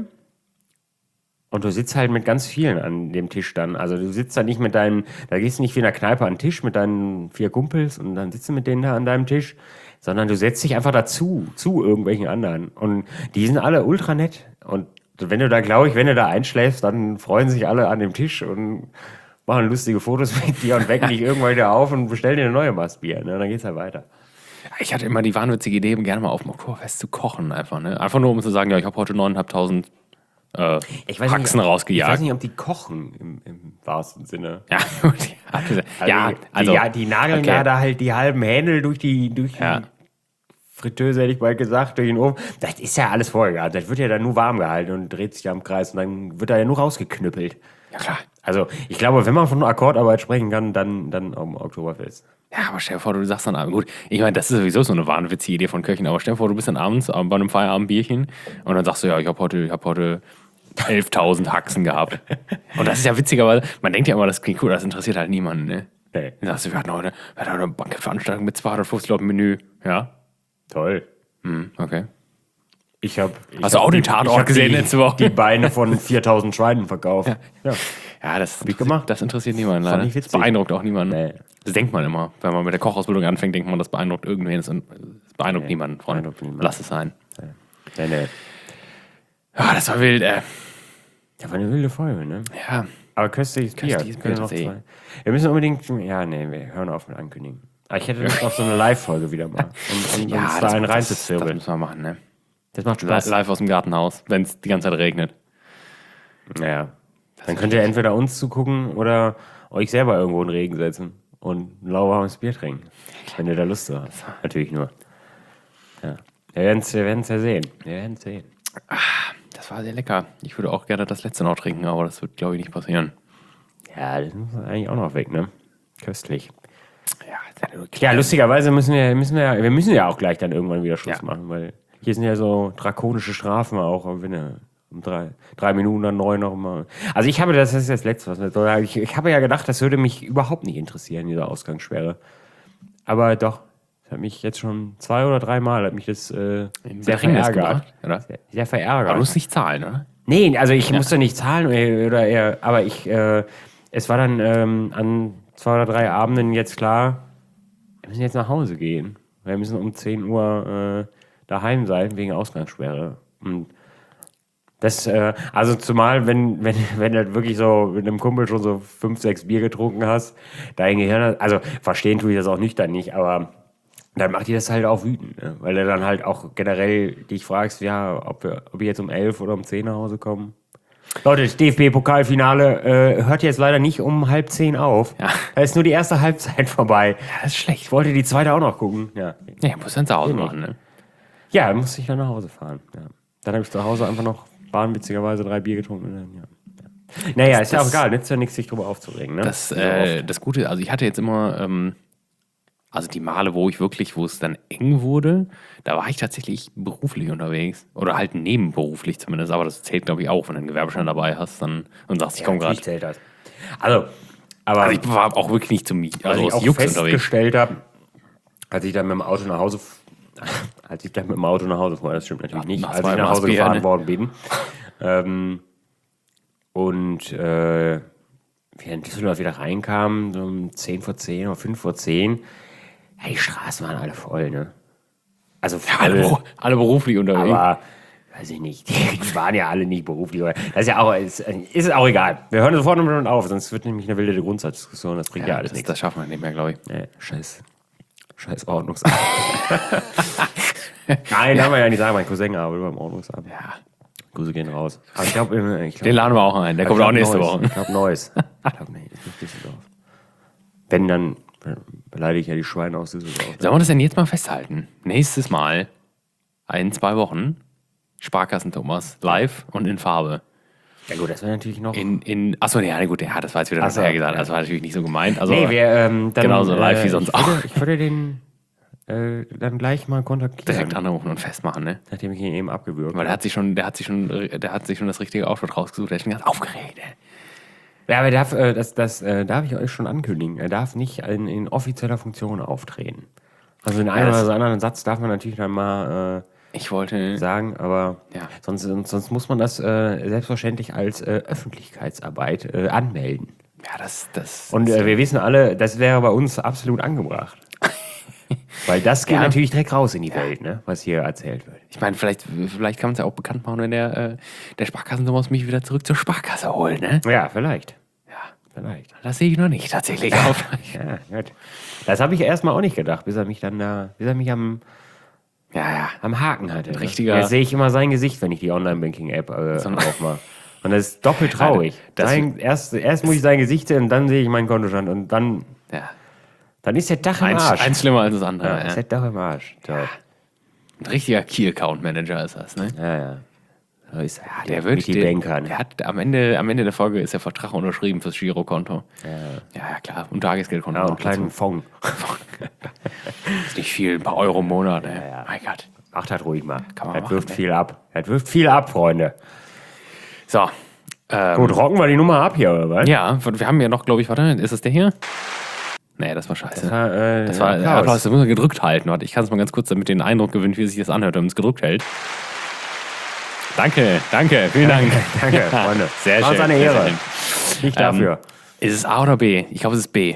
und du sitzt halt mit ganz vielen an dem Tisch dann. Also du sitzt da nicht mit deinen, da gehst du nicht wie in der Kneipe an den Tisch mit deinen vier Kumpels und dann sitzt du mit denen da an deinem Tisch, sondern du setzt dich einfach dazu, zu irgendwelchen anderen. Und die sind alle ultra nett. Und wenn du da, glaube ich, wenn du da einschläfst, dann freuen sich alle an dem Tisch und machen lustige Fotos mit dir und wecken dich irgendwann wieder auf und bestellen dir eine neue Mastbier. Ne? Dann geht's halt weiter. Ich hatte immer die wahnwitzige Idee, gerne mal auf dem Oktoberfest zu kochen einfach, ne? Einfach nur, um zu sagen, ja, ich habe heute neuntausendfünfhundert äh, Ich weiß Haxen nicht, rausgejagt. Ich weiß nicht, ob die kochen im, im wahrsten Sinne. Ja, gut. Ja, Also, also, die, ja, die nageln okay. da, da halt die halben Händel durch die, durch Ja. die Fritteuse, hätte ich bald gesagt, durch den Ofen. Das ist ja alles vorgehalten. Das wird ja dann nur warm gehalten und dreht sich da im Kreis und dann wird da ja nur rausgeknüppelt. Ja, klar. Also, ich glaube, wenn man von Akkordarbeit sprechen kann, dann, dann am Oktoberfest. Ja, aber stell dir vor, du sagst dann abends, gut, ich meine, das ist sowieso so eine wahnwitzige Idee von Köchen, aber stell dir vor, du bist dann abends bei einem Feierabendbierchen und dann sagst du, ja, ich habe heute, ich hab heute elftausend Haxen gehabt. Und das ist ja witzigerweise, man denkt ja immer, das klingt cool, das interessiert halt niemanden, ne? Nee. Dann sagst du, wir hatten heute, wir hatten heute eine Bankettveranstaltung mit zweihundertfünfzig Leuten Menü. Ja, Toll. hm, okay. Ich habe. Hast du auch den Tatort gesehen die, letzte Woche? Die Beine von viertausend Schweinen verkauft. Ja. Ja, das, ich gemacht. das interessiert niemanden leider. ich Das witzig. beeindruckt auch niemanden. Nee. Das denkt man immer. Wenn man mit der Kochausbildung anfängt, denkt man, das beeindruckt irgendwen. Das beeindruckt niemanden, Freunde. beeindruckt niemanden. Lass es sein. Nee, nee. Ja, das war wild, äh. Ja, war eine wilde Folge, ne? Ja, Aber köstliches Bier. Köstliches Können Bier, noch das eh. zwei. Wir müssen unbedingt. Ja, nee, wir hören auf mit Ankündigen. Aber ich hätte Lust auf so eine Live-Folge wieder mal. Und, und ja uns da das, einen das, das reinzuzwirbeln. müssen wir machen, ne? Das macht Li- Spaß. Live aus dem Gartenhaus, wenn es die ganze Zeit regnet. Ja. Dann könnt ihr entweder uns zugucken oder euch selber irgendwo in den Regen setzen und ein lauwarmes Bier trinken. Wenn ihr da Lust zu habt. Natürlich nur. Ja. Wir werden es wir werden's ja sehen. Wir werden es sehen. Das war sehr lecker. Ich würde auch gerne das letzte noch trinken, aber das wird, glaube ich, nicht passieren. Ja, das muss eigentlich auch noch weg, ne? Köstlich. Ja, das ist ja nur Ja, lustigerweise müssen wir, müssen wir, wir müssen ja auch gleich dann irgendwann wieder Schluss Ja. machen, weil hier sind ja so drakonische Strafen auch, wenn du um drei, drei Minuten dann neun noch mal. Also ich habe, das ist das Letzte, was mir, ich, ich habe ja gedacht, das würde mich überhaupt nicht interessieren, diese Ausgangssperre. Aber doch, das hat mich jetzt schon zwei oder drei Mal, hat mich das äh, In sehr Bedrängnis verärgert. gebracht, oder? Sehr, sehr verärgert. Aber du musst nicht zahlen, oder? Nee, also ich musste nicht zahlen oder, oder eher, aber ich, äh, es war dann ähm, an zwei oder drei Abenden jetzt klar, wir müssen jetzt nach Hause gehen. Wir müssen um zehn Uhr äh, daheim sein wegen Ausgangssperre. Und das, äh, also zumal, wenn, wenn, wenn du wirklich so mit einem Kumpel schon so fünf, sechs Bier getrunken hast, dein Gehirn, also verstehen tue ich das auch nüchtern nicht, aber dann macht die das halt auch wütend, ne? Weil du dann halt auch generell dich fragst, ja, ob wir, ob wir jetzt um elf oder um zehn nach Hause kommen. Leute, das D F B-Pokalfinale äh, hört jetzt leider nicht um halb zehn auf. Ja. Da ist nur die erste Halbzeit vorbei. Ja, das ist schlecht. Ich wollte die zweite auch noch gucken. Ja, Ja, muss dann zu Hause machen, ne? ja dann musste ich dann nach Hause fahren. Ja. Dann habe ich zu Hause einfach noch wahnwitzigerweise drei Bier getrunken. Und dann, ja. Ja. Naja, Das- ist ja auch das- egal. Nützt ja nichts, sich drüber aufzuregen. Ne? Das, So äh, oft. das Gute, also ich hatte jetzt immer, ähm, also die Male, wo ich wirklich, wo es dann eng wurde, da war ich tatsächlich beruflich unterwegs. Oder halt nebenberuflich zumindest, aber das zählt, glaube ich, auch, wenn du einen Gewerbeschein dabei hast dann, und sagst, ich komme natürlich gerade. zählt das. Also, aber Also ich war auch wirklich nicht zum Mie- was also ich aus auch Jux unterwegs. festgestellt habe, als ich dann mit dem Auto nach Hause, f- als ich dann mit dem Auto nach Hause fuhr, das stimmt natürlich Ja, nicht, nach als zwei ich nach Hause Maß Bier, gefahren ne? worden bin. ähm, und äh, wir in Düsseldorf wieder reinkamen, so um zehn vor zehn oder fünf vor zehn, ja, die Straßen waren alle voll, ne? Also Alle, voll, beru- alle beruflich unterwegs. aber weiß ich nicht, die waren ja alle nicht beruflich. Das ist ja auch, ist, ist auch egal. Wir hören sofort damit auf, sonst wird nämlich eine wilde Grundsatzdiskussion, das bringt ja, ja, alles das, nichts. das schaffen wir nicht mehr, glaube ich. Nee, scheiß, scheiß Ordnungsamt. Nein, darf man ja nicht sagen, mein Cousin arbeitet beim Ordnungsamt. Ja. Grüße gehen raus. Aber ich glaube, ich glaub, Den laden wir auch ein, der kommt auch nächste Woche. Ich glaube, Neues. Ich glaube, nee, das ist nicht Düsseldorf. Wenn, dann beleidige ich ja die Schweine aus Düsseldorf. Sollen wir das denn jetzt mal festhalten? Nächstes Mal, in zwei Wochen, Sparkassen Thomas, live und in Farbe. Ja gut, das wäre natürlich noch... In, in, achso, ja, gut, ja, das war jetzt wieder Ach so, nachher gesagt, ja. das war natürlich nicht so gemeint. Also, nee, wir, ähm, dann... genauso live wie sonst ich würde, auch. Ich würde den äh, dann gleich mal kontaktieren. direkt anrufen und festmachen, ne? Nachdem ich ihn eben abgewürgt Weil der hat sich schon, der hat sich schon, der hat sich schon das richtige Outfit rausgesucht, der ist schon ganz aufgeregt, ey. Ja, aber er darf, äh, das, das äh, darf ich euch schon ankündigen. Er darf nicht in, in offizieller Funktion auftreten. Also in einem das- oder so anderen Satz darf man natürlich dann mal Ich wollte, äh, sagen, aber Ja. sonst, sonst sonst muss man das äh, selbstverständlich als äh, Öffentlichkeitsarbeit äh, anmelden. ja, das, das. Und äh, wir wissen alle, das wäre bei uns absolut angebracht. Weil das geht Ja. natürlich direkt raus in die Welt, ne? Was hier erzählt wird. Ich meine, vielleicht, vielleicht kann man es ja auch bekannt machen, wenn der, äh, der Sparkassen Thomas mich wieder zurück zur Sparkasse holt, ne? Ja, vielleicht. Ja. Vielleicht. Das sehe ich noch nicht tatsächlich auf. Ja, gut. Das habe ich erstmal auch nicht gedacht, bis er mich dann da, bis er mich am, Ja, ja. am Haken hatte. ne? richtiger- Jetzt sehe ich immer sein Gesicht, wenn ich die Online-Banking-App äh, So ein- aufmache. Und das ist doppelt traurig. Das- sein, erst, erst muss ich sein Gesicht sehen und dann sehe ich meinen Kontostand und dann, ja. dann ist der Dach im Eins, Arsch. eins schlimmer als das andere. ja, Ja, ist der Dach im Arsch. So. Ja, Ein richtiger Key-Account-Manager ist das, ne? ja. So ist ja, Der wird die der, Banker. Ne? der hat am Ende, am Ende der Folge ist der Vertrag unterschrieben fürs Girokonto. Ja, ja, klar. Und Tagesgeldkonto. Ja, und noch einen kleinen dazu. Fond. Ist nicht viel, ein paar Euro im Monat, ey. ja. Mein Gott. Macht das ruhig mal. Kann man das machen, wirft ne? viel ab. Das wirft viel ab, Freunde. So. Ähm, Gut, rocken wir die Nummer ab hier, oder was? Ja, wir haben ja noch, glaube ich, warte, ist das der hier? Nee, das war scheiße. Das war, äh, Das war Applaus. Applaus, das muss man gedrückt halten. Warte, ich kann es mal ganz kurz, damit den Eindruck gewinnt, wie sich das anhört, wenn man es gedrückt hält. Danke, danke, vielen Dank. Danke, Freunde. Sehr War uns schön. eine sehr Ehre. schön. Nicht dafür. Ist es A oder B? Ich glaube, es ist B.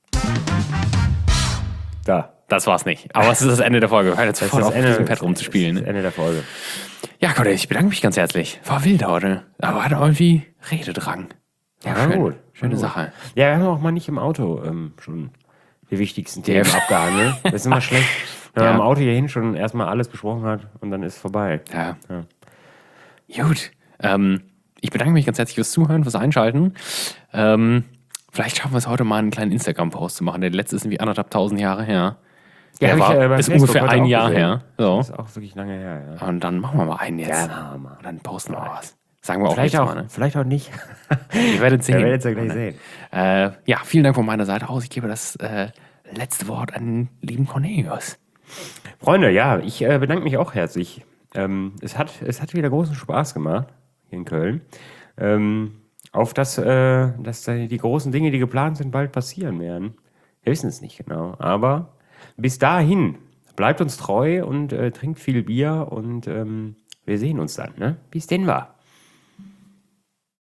Da. Das war's nicht. Aber es ist das Ende der Folge. Wir hören jetzt Das voll ist auf, das mit diesem Ende, Pad rumzuspielen. das ist Ne? das Ende der Folge. Ja, Gott, ich bedanke mich ganz herzlich. War wild heute. Aber hatte irgendwie Rededrang. Ja, schön. gut. Schöne Gut. Sache. Ja, wir haben auch mal nicht im Auto ähm, schon die wichtigsten Themen Ja. abgehandelt. Das ist immer schlecht, wenn Ja. man im Auto hierhin schon erstmal alles besprochen hat und dann ist es vorbei. Ja. Ja. Gut. Ähm, ich bedanke mich ganz herzlich fürs Zuhören, fürs Einschalten. Ähm, vielleicht schaffen wir es heute mal, einen kleinen Instagram-Post zu machen. Der letzte ist irgendwie anderthalb tausend Jahre her. Der hab ich, war, äh, bei ist Facebook ungefähr heute ein auch Jahr gesehen. her. So. Das ist auch wirklich lange her, ja. Und dann machen wir mal einen jetzt. Ja, machen wir mal. Und dann posten wir was. Sagen wir auch Vielleicht nichts auch, mal, ne? vielleicht auch nicht. Ihr werdet sehen. Ihr werdet es ja gleich sehen. Äh, ja, vielen Dank von meiner Seite aus. Ich gebe das äh, letzte Wort an den lieben Cornelius. Freunde, ja, ich äh, bedanke mich auch herzlich. Ähm, es, hat, es hat wieder großen Spaß gemacht hier in Köln. Ähm, auf das, äh, dass die großen Dinge, die geplant sind, bald passieren werden. Wir wissen es nicht genau. Aber bis dahin, bleibt uns treu und äh, trinkt viel Bier und ähm, wir sehen uns dann. Ne? Wie es denn war.